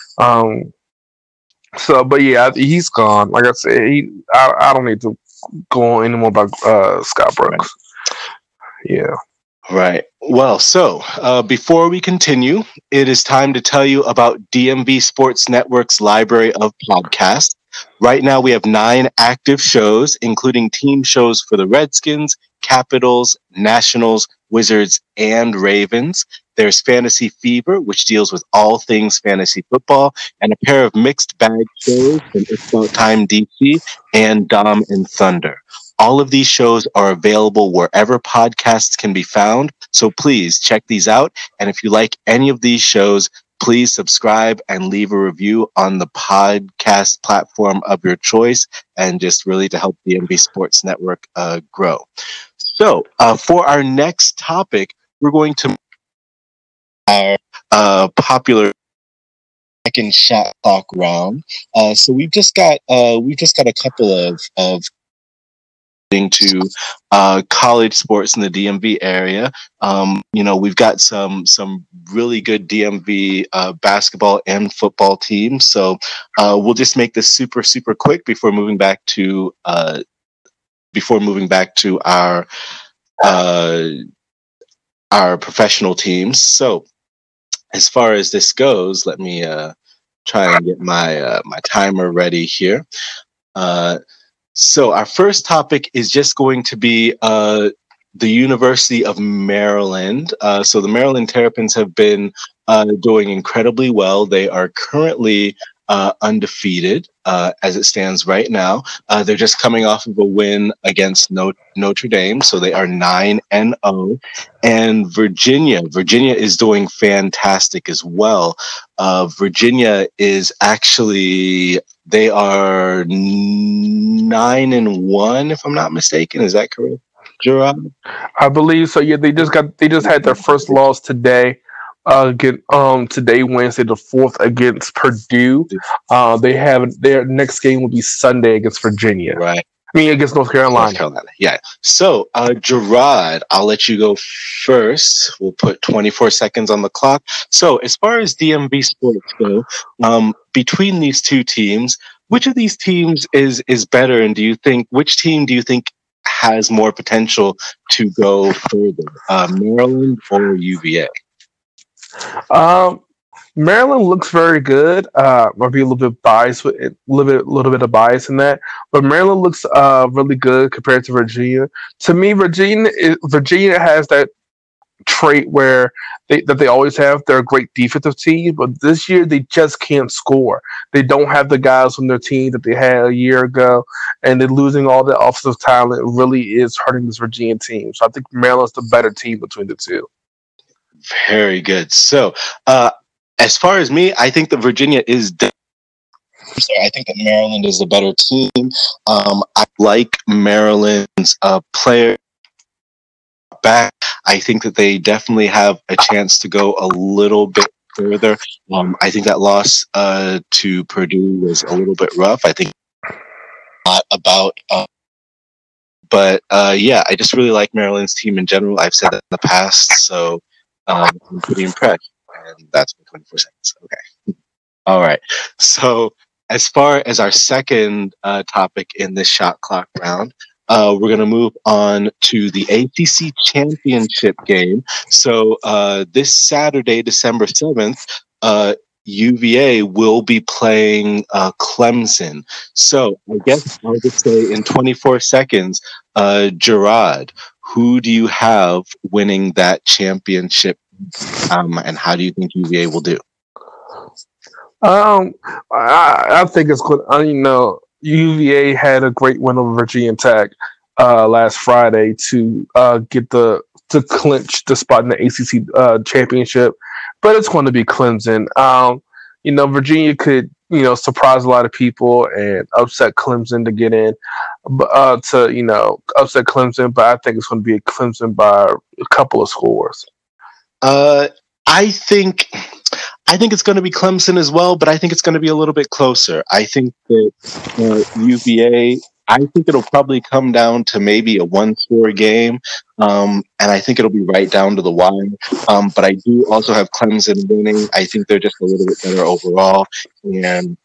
Speaker 9: So, but yeah, he's gone. Like I said, I don't need to go on anymore about Scott Brooks. Right. Yeah.
Speaker 8: Right. Well, so before we continue, it is time to tell you about DMV Sports Network's library of podcasts. Right now, we have 9 active shows, including team shows for the Redskins, Capitals, Nationals, Wizards, and Ravens. There's Fantasy Fever, which deals with all things fantasy football, and a pair of mixed bag shows from It's About Time DC and Dom and Thunder. All of these shows are available wherever podcasts can be found, so please check these out. And if you like any of these shows, please subscribe and leave a review on the podcast platform of your choice, and just really to help the DMV Sports Network grow. So for our next topic, we're going to our popular second shot clock round. So we've just got a couple of to college sports in the DMV area. You know, we've got some really good DMV basketball and football teams. So we'll just make this super quick before moving back to our professional teams. So as far as this goes, let me try and get my timer ready here. So our first topic is just going to be the University of Maryland. So the Maryland Terrapins have been doing incredibly well. They are currently undefeated as it stands right now. They're just coming off of a win against Notre Dame, so they are 9-0. And Virginia is doing fantastic as well. Virginia is actually, they are 9-1, if I'm not mistaken. Is that correct? Gerard?
Speaker 9: I believe so. Yeah, they just had their first loss today. Today, Wednesday the 4th, against Purdue. They have their next game will be Sunday against Virginia.
Speaker 8: Right.
Speaker 9: I mean, against North Carolina.
Speaker 8: Yeah. So, Gerard, I'll let you go first. We'll put 24 seconds on the clock. So, as far as DMV sports go, between these two teams, which of these teams is better, and which team do you think has more potential to go further, Maryland or UVA?
Speaker 9: Maryland looks very good. Might be a little bit biased with it, a little bit of bias in that, but Maryland looks really good compared to Virginia. To me, Virginia has that trait where they always have. They're a great defensive team, but this year they just can't score. They don't have the guys from their team that they had a year ago, and they're losing all the offensive talent. It really is hurting this Virginia team. So I think Maryland's the better team between the two.
Speaker 8: Very good. So, as far as me, I think that Virginia is. I think that Maryland is the better team. I like Maryland's player back. I think that they definitely have a chance to go a little bit further. I think that loss to Purdue was a little bit rough. I think not about. But I just really like Maryland's team in general. I've said that in the past, so I'm pretty impressed. And that's my 24 seconds. Okay. All right. So as far as our second topic in this shot clock round, we're going to move on to the ACC championship game. So this Saturday, December 7th, UVA will be playing Clemson. So I guess I'll just say in 24 seconds, Gerard, who do you have winning that championship? And how do you think UVA will do?
Speaker 9: I think it's good. UVA had a great win over Virginia Tech last Friday to clinch the spot in the ACC championship, but it's going to be Clemson. Virginia could surprise a lot of people and upset Clemson to get in, upset Clemson. But I think it's going to be Clemson by a couple of scores.
Speaker 8: I think it's going to be Clemson as well, but I think it's going to be a little bit closer. I think that UVA, I think it'll probably come down to maybe a one-score game, and I think it'll be right down to the wire. But I do also have Clemson winning. I think they're just a little bit better overall, and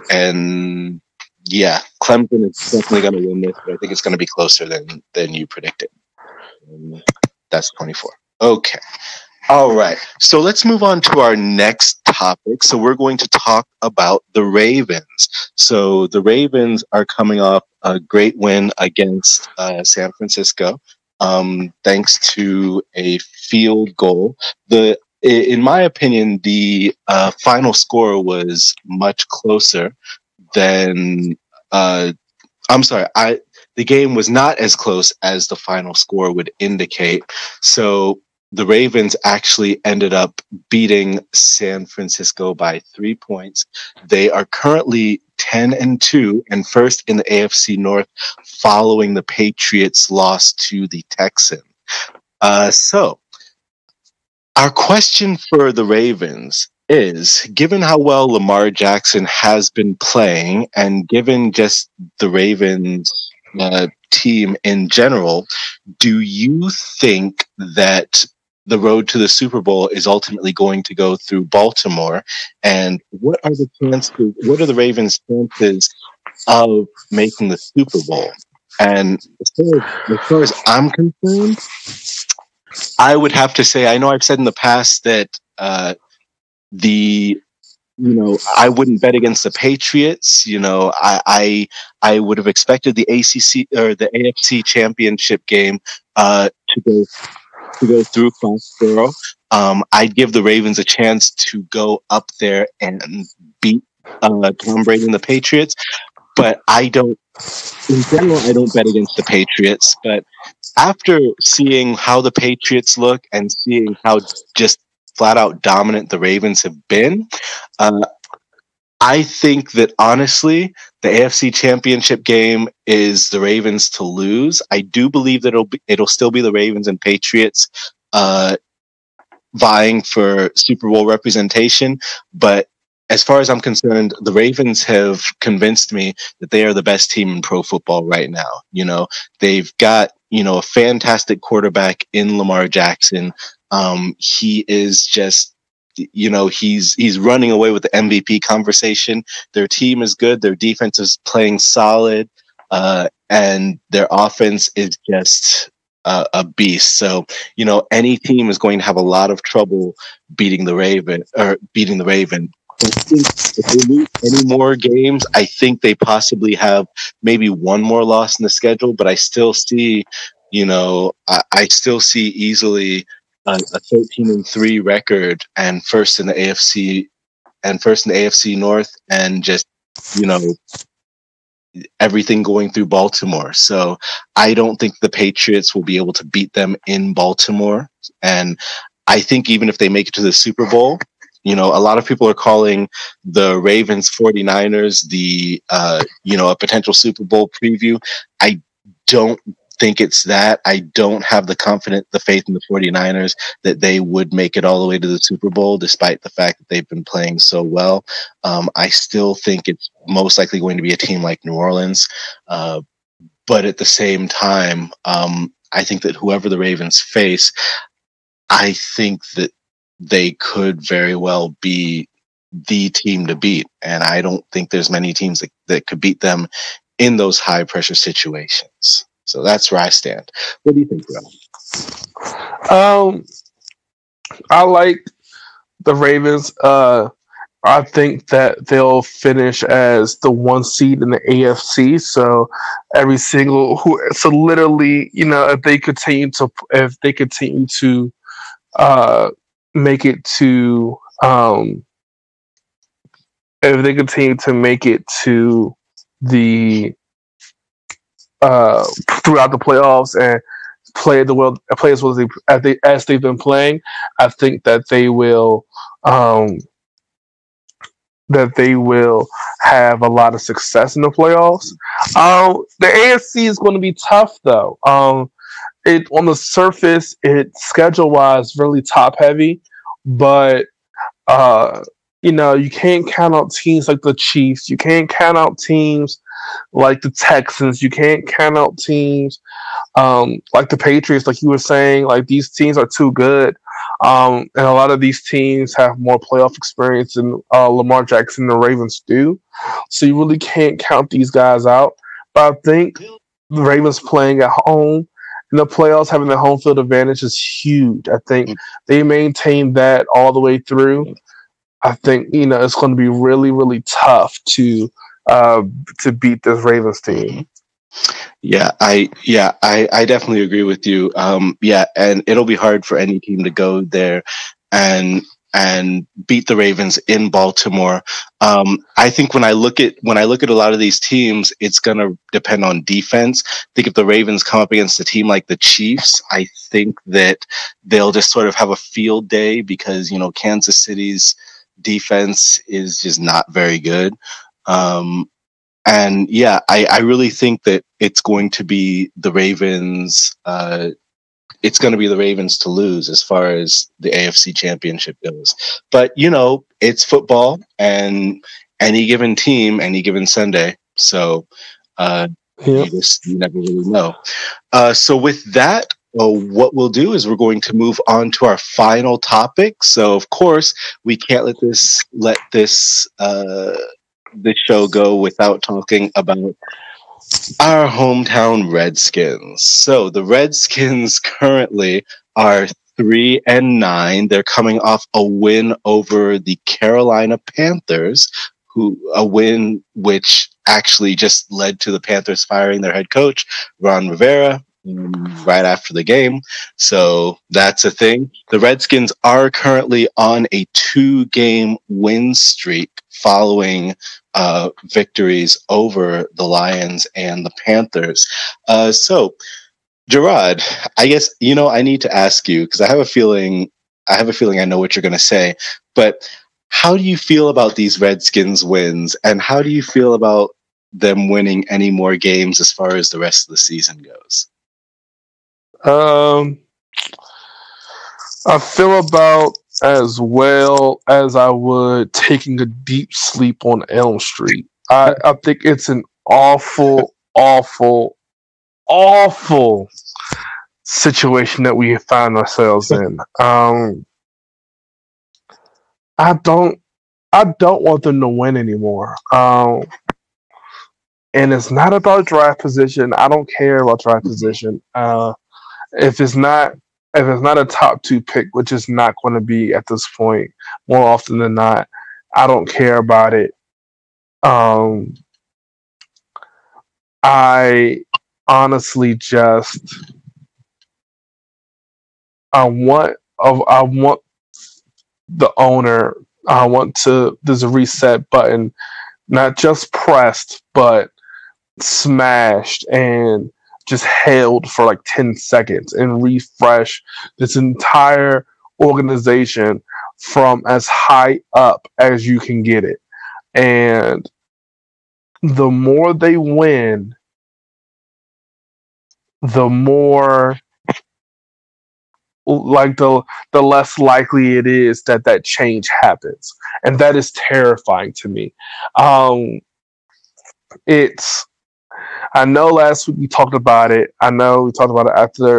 Speaker 8: Clemson is definitely going to win this, but I think it's going to be closer than you predicted. That's 24. Okay. All right. So let's move on to our next topic. So we're going to talk about the Ravens. So the Ravens are coming off a great win against San Francisco, thanks to a field goal. In my opinion, the final score was much closer than. The game was not as close as the final score would indicate. So the Ravens actually ended up beating San Francisco by 3 points. They are currently 10-2 and first in the AFC North, following the Patriots' loss to the Texans. So our question for the Ravens is, given how well Lamar Jackson has been playing, and given just the Ravens team in general, do you think that the road to the Super Bowl is ultimately going to go through Baltimore? And what are the Ravens' chances of making the Super Bowl? And as far as I'm concerned, I would have to say, I know I've said in the past that I wouldn't bet against the Patriots. I would have expected the ACC or the AFC championship game to go through Foxborough. I'd give the Ravens a chance to go up there and beat Tom Brady and the Patriots, but in general, I don't bet against the Patriots. But after seeing how the Patriots look and seeing how just flat out dominant the Ravens have been, I think that honestly, the AFC Championship game is the Ravens to lose. I do believe that it'll still be the Ravens and Patriots vying for Super Bowl representation, but as far as I'm concerned, the Ravens have convinced me that they are the best team in pro football right now. You know, they've got, a fantastic quarterback in Lamar Jackson. He is just, he's running away with the MVP conversation. Their team is good. Their defense is playing solid. And their offense is just a beast. So, any team is going to have a lot of trouble beating the Raven. I think if they lose any more games, I think they possibly have maybe one more loss in the schedule, but I still see, I still see easily a 13-3 record and first in the AFC North, and just, everything going through Baltimore. So I don't think the Patriots will be able to beat them in Baltimore. And I think even if they make it to the Super Bowl, a lot of people are calling the Ravens 49ers a potential Super Bowl preview. I don't think it's that. I don't have the faith in the 49ers that they would make it all the way to the Super Bowl, despite the fact that they've been playing so well. I still think it's most likely going to be a team like New Orleans. But at the same time, I think that whoever the Ravens face, I think that they could very well be the team to beat. And I don't think there's many teams that could beat them in those high pressure situations. So that's where I stand. What do you think, Rob?
Speaker 9: I like the Ravens. I think that they'll finish as the 1 seed in the AFC. So literally, if they continue to make it to if they continue to make it to the throughout the playoffs and play as well as they've been playing, I think that they will have a lot of success in the playoffs. The AFC is going to be tough, though. It on the surface, it schedule wise really top heavy, but you can't count out teams like the Chiefs. You can't count out teams like the Texans. You can't count out teams like the Patriots. Like you were saying, like these teams are too good, and a lot of these teams have more playoff experience than Lamar Jackson and the Ravens do. So you really can't count these guys out. But I think the Ravens playing at home in the playoffs, having the home field advantage is huge. I think they maintain that all the way through. I think it's going to be really, really tough to beat this Ravens team.
Speaker 8: Yeah, I definitely agree with you. And it'll be hard for any team to go there and beat the Ravens in Baltimore. I think when I look at a lot of these teams, it's going to depend on defense. I think if the Ravens come up against a team like the Chiefs, I think that they'll just sort of have a field day because, Kansas City's defense is just not very good. I really think that it's going to be the Ravens. It's going to be the Ravens to lose as far as the AFC Championship goes. But, it's football and any given team, any given Sunday. So you never really know. So with that, what we'll do is we're going to move on to our final topic. So, of course, we can't let this show go without talking about our hometown Redskins. So the Redskins currently are 3-9. They're coming off a win over the Carolina Panthers, a win which actually just led to the Panthers firing their head coach, Ron Rivera, right after the game. So that's a thing. The Redskins are currently on a 2-game win streak following victories over the Lions and the Panthers. So, Gerard, I guess, I need to ask you, because I have a feeling I know what you're going to say, but How do you feel about these Redskins wins, and how do you feel about them winning any more games as far as the rest of the season goes?
Speaker 9: I feel about as well as I would taking a deep sleep on Elm Street. I think it's an awful, awful, awful situation that we find ourselves in. I don't want them to win anymore. And it's not about draft position. I don't care about draft position. If it's not a top 2 pick, which is not going to be at this point, more often than not, I don't care about it. I honestly just I want the owner. There's a reset button, not just pressed, but smashed and just held for like 10 seconds and refresh this entire organization from as high up as you can get it. And the more they win, the more like the less likely it is that change happens. And that is terrifying to me. I know last week we talked about it. I know we talked about it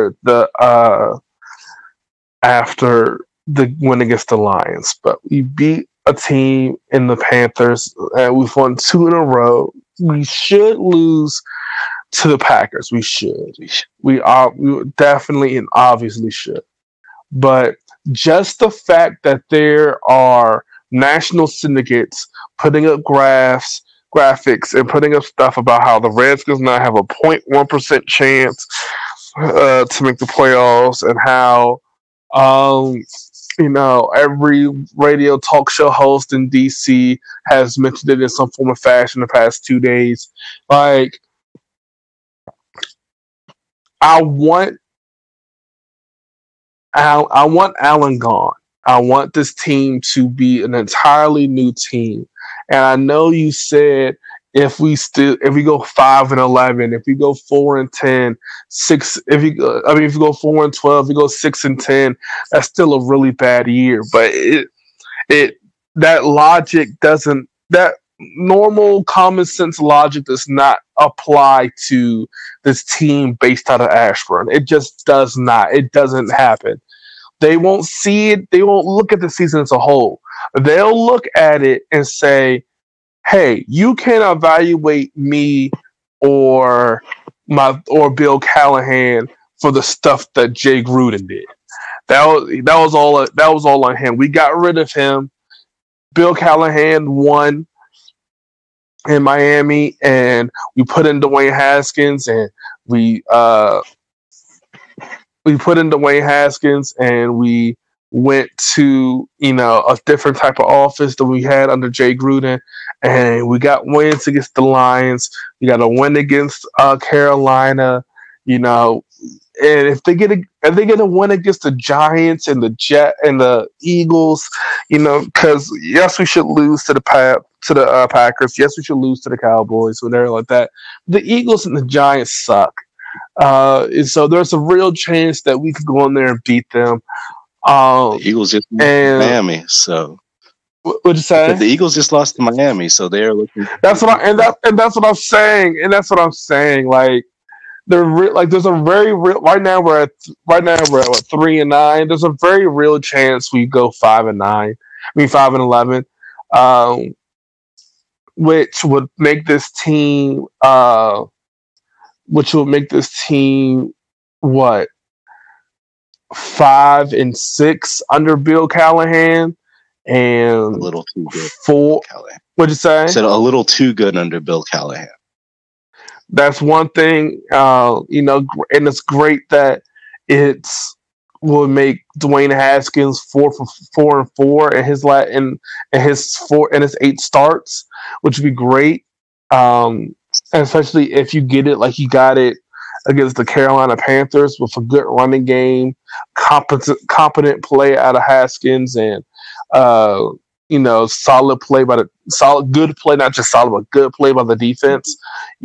Speaker 9: after the win against the Lions, but we beat a team in the Panthers, and we've won 2 in a row. We should lose to the Packers. We should. We definitely and obviously should. But just the fact that there are national syndicates putting up graphics and putting up stuff about how the Redskins now have a 0.1% chance to make the playoffs, and how every radio talk show host in DC has mentioned it in some form of fashion the past 2 days. Like, I want Allen gone. I want this team to be an entirely new team. And I know you said if we go 5-11, if we go 4-10, if you go 4-12, if we go 6-10, that's still a really bad year. But that normal common sense logic does not apply to this team based out of Ashburn. It just does not. It doesn't happen. They won't see it. They won't look at the season as a whole. They'll look at it and say, hey, you can't evaluate me or Bill Callahan for the stuff that Jay Gruden did. That was all on him. We got rid of him. Bill Callahan won in Miami, and we put in Dwayne Haskins, and we went to a different type of office than we had under Jay Gruden, and we got wins against the Lions. We got a win against Carolina, and if they get a win against the Giants and the Eagles, because yes, we should lose to the Packers. Yes, we should lose to the Cowboys, whatever like that. The Eagles and the Giants suck. And so there's a real chance that we could go in there and beat them.
Speaker 8: The Eagles just lost to Miami, so
Speaker 9: what'd you say?
Speaker 8: The Eagles just lost to Miami, so they're looking.
Speaker 9: That's what I'm saying. Like there's a very real. Right now we're at 3-9. There's a very real chance we go 5-9. 5-11, which would make this team. What? 5-6 under Bill Callahan, and
Speaker 8: a little too good.
Speaker 9: 4. What'd you say?
Speaker 8: I said a little too good under Bill Callahan.
Speaker 9: That's one thing, and it's great that will make Dwayne Haskins 4-4 in his 8 starts, which would be great. And especially if you get it like you got it against the Carolina Panthers with a good running game, competent play out of Haskins, and solid play good play, not just solid, but good play by the defense.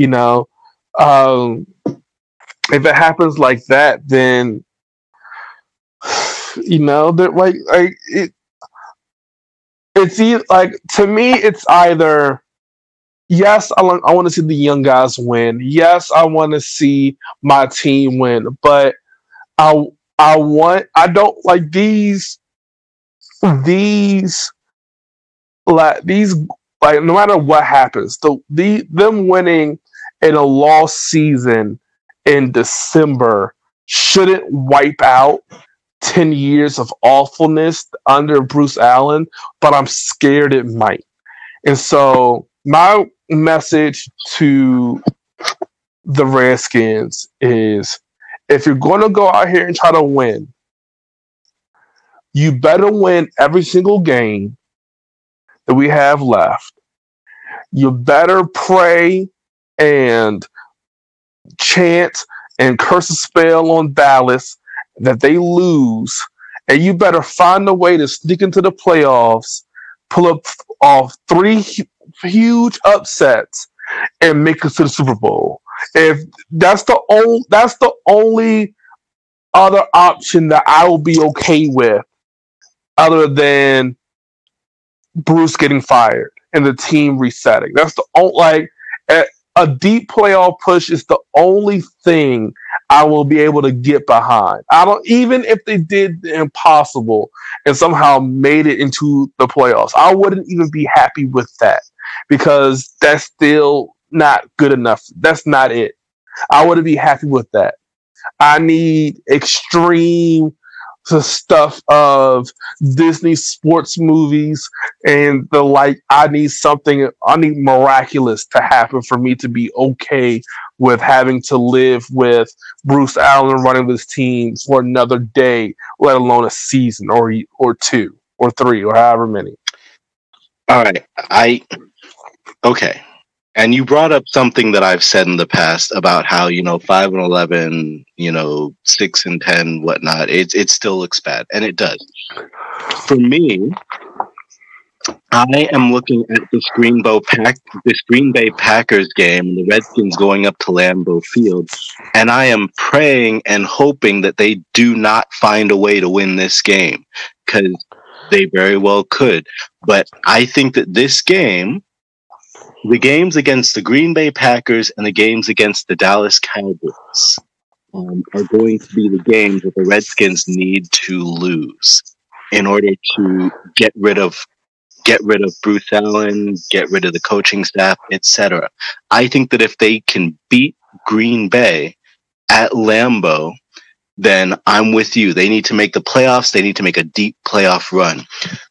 Speaker 9: If it happens like that, then that it's either, to me, it's either yes, I want to see the young guys win. Yes, I want to see my team win, but I don't like these no matter what happens, them winning in a lost season in December shouldn't wipe out 10 years of awfulness under Bruce Allen, but I'm scared it might. And so my message to the Redskins is, if you're going to go out here and try to win, you better win every single game that we have left. You better pray and chant and curse a spell on Dallas that they lose, and you better find a way to sneak into the playoffs, pull up off 3 huge upsets, and make it to the Super Bowl. If that's the only other option that I will be okay with, other than Bruce getting fired and the team resetting. That's the only a deep playoff push is the only thing I will be able to get behind. Even if they did the impossible and somehow made it into the playoffs, I wouldn't even be happy with that, because that's still not good enough. That's not it. I wouldn't be happy with that. I need extreme stuff of Disney sports movies and the like. I need miraculous to happen for me to be okay with having to live with Bruce Allen running this team for another day, let alone a season or 2 or 3 or however many.
Speaker 8: All right. Okay. And you brought up something that I've said in the past about how, 5-11, 6-10, whatnot. It still looks bad, and it does. For me, I am looking at this Green Bay Packers game, the Redskins going up to Lambeau Field, and I am praying and hoping that they do not find a way to win this game, because they very well could. But I think that this game, the games against the Green Bay Packers and the games against the Dallas Cowboys are going to be the games that the Redskins need to lose in order to get rid of Bruce Allen, get rid of the coaching staff, etc. I think that if they can beat Green Bay at Lambeau, then I'm with you. They need to make the playoffs. They need to make a deep playoff run.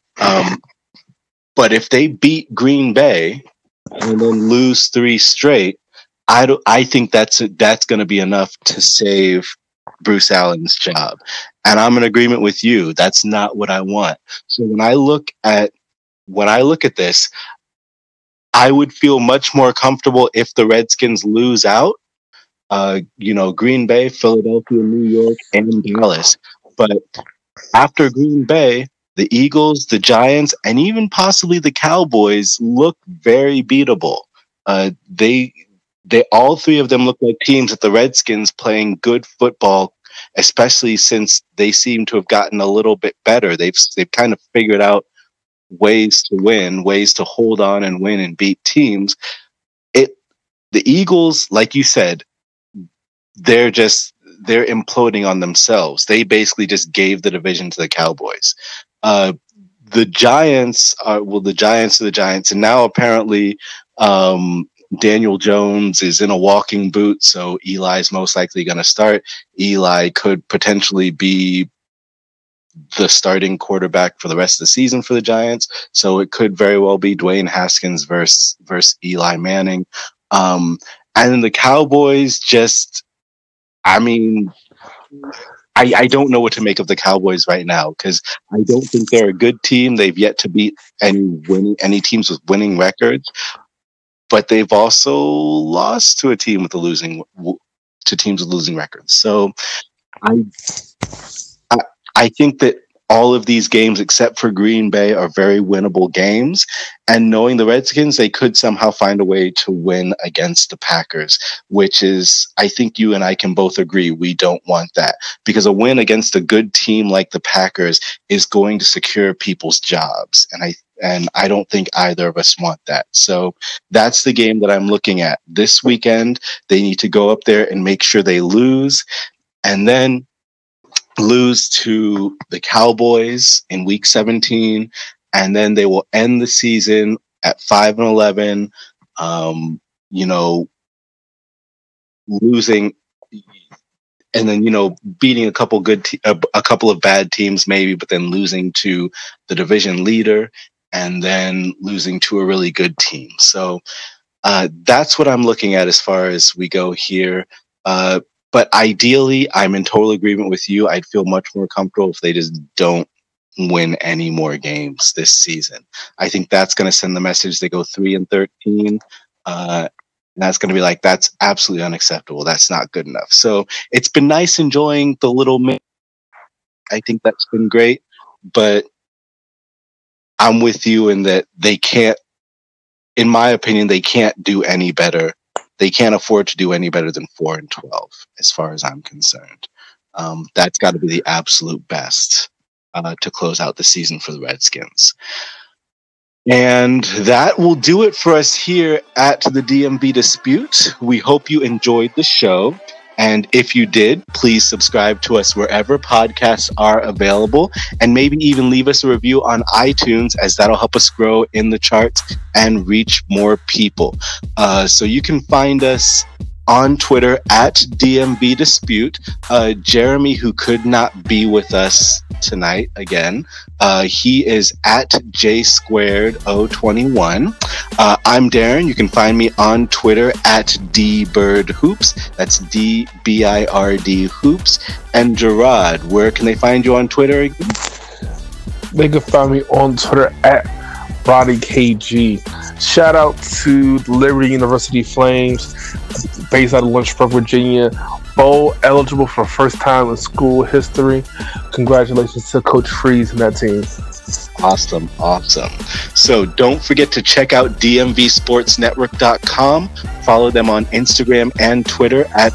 Speaker 8: But if they beat Green Bay and then lose 3 straight, I think that's going to be enough to save Bruce Allen's job. And I'm in agreement with you. That's not what I want. So when I look at this, I would feel much more comfortable if the Redskins lose out. Green Bay, Philadelphia, New York, and Dallas. But after Green Bay, the Eagles, the Giants, and even possibly the Cowboys look very beatable. They all 3 of them look like teams that the Redskins playing good football, especially since they seem to have gotten a little bit better. They've kind of figured out ways to win, ways to hold on and win and beat teams. The Eagles, like you said, they're imploding on themselves. They basically just gave the division to the Cowboys. The Giants are the Giants, and now apparently Daniel Jones is in a walking boot, so Eli's most likely going to start. Eli could potentially be the starting quarterback for the rest of the season for the Giants, so it could very well be Dwayne Haskins versus Eli Manning. And then the Cowboys I don't know what to make of the Cowboys right now, because I don't think they're a good team. They've yet to beat any teams with winning records, but they've also lost to teams with losing records. So I think that all of these games, except for Green Bay, are very winnable games. And knowing the Redskins, they could somehow find a way to win against the Packers, which is, I think you and I can both agree, we don't want that. Because a win against a good team like the Packers is going to secure people's jobs. And I don't think either of us want that. So that's the game that I'm looking at. This weekend, they need to go up there and make sure they lose. And then lose to the Cowboys in week 17, and then they will end the season at 5-11, losing, and then, beating a couple of bad teams maybe, but then losing to the division leader and then losing to a really good team. So that's what I'm looking at as far as we go here. But ideally, I'm in total agreement with you. I'd feel much more comfortable if they just don't win any more games this season. I think that's going to send the message they go 3-13. And that's going to be like, that's absolutely unacceptable. That's not good enough. So it's been nice enjoying the little minute. I think that's been great. But I'm with you in that they can't, in my opinion, they can't do any better. They can't afford to do any better than 4-12, as far as I'm concerned. That's got to be the absolute best to close out the season for the Redskins. And that will do it for us here at the DMV Dispute. We hope you enjoyed the show. And if you did, please subscribe to us wherever podcasts are available, and maybe even leave us a review on iTunes, as that'll help us grow in the charts and reach more people. So you can find us on Twitter at DMV Dispute. Jeremy, who could not be with us tonight again, he is at J2O21. I'm Darren. You can find me on Twitter at DBirdHoops. That's DBIRD Hoops. And Gerard, where can they find you on Twitter again?
Speaker 9: They can find me on Twitter at RoddyKG. Shout out to Liberty University Flames, based out of Lynchburg, Virginia. Bowl eligible for first time in school history. Congratulations to Coach Freeze and that team.
Speaker 8: Awesome. So don't forget to check out DMVSportsNetwork.com. Follow them on Instagram and Twitter at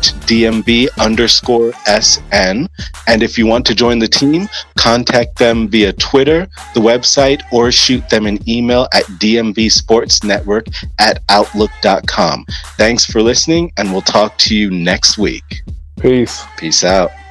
Speaker 8: DMV_SN. And if you want to join the team, contact them via Twitter, the website, or shoot them an email at DMVSportsNetwork@outlook.com. Thanks for listening, and we'll talk to you next week.
Speaker 9: Peace.
Speaker 8: Peace out.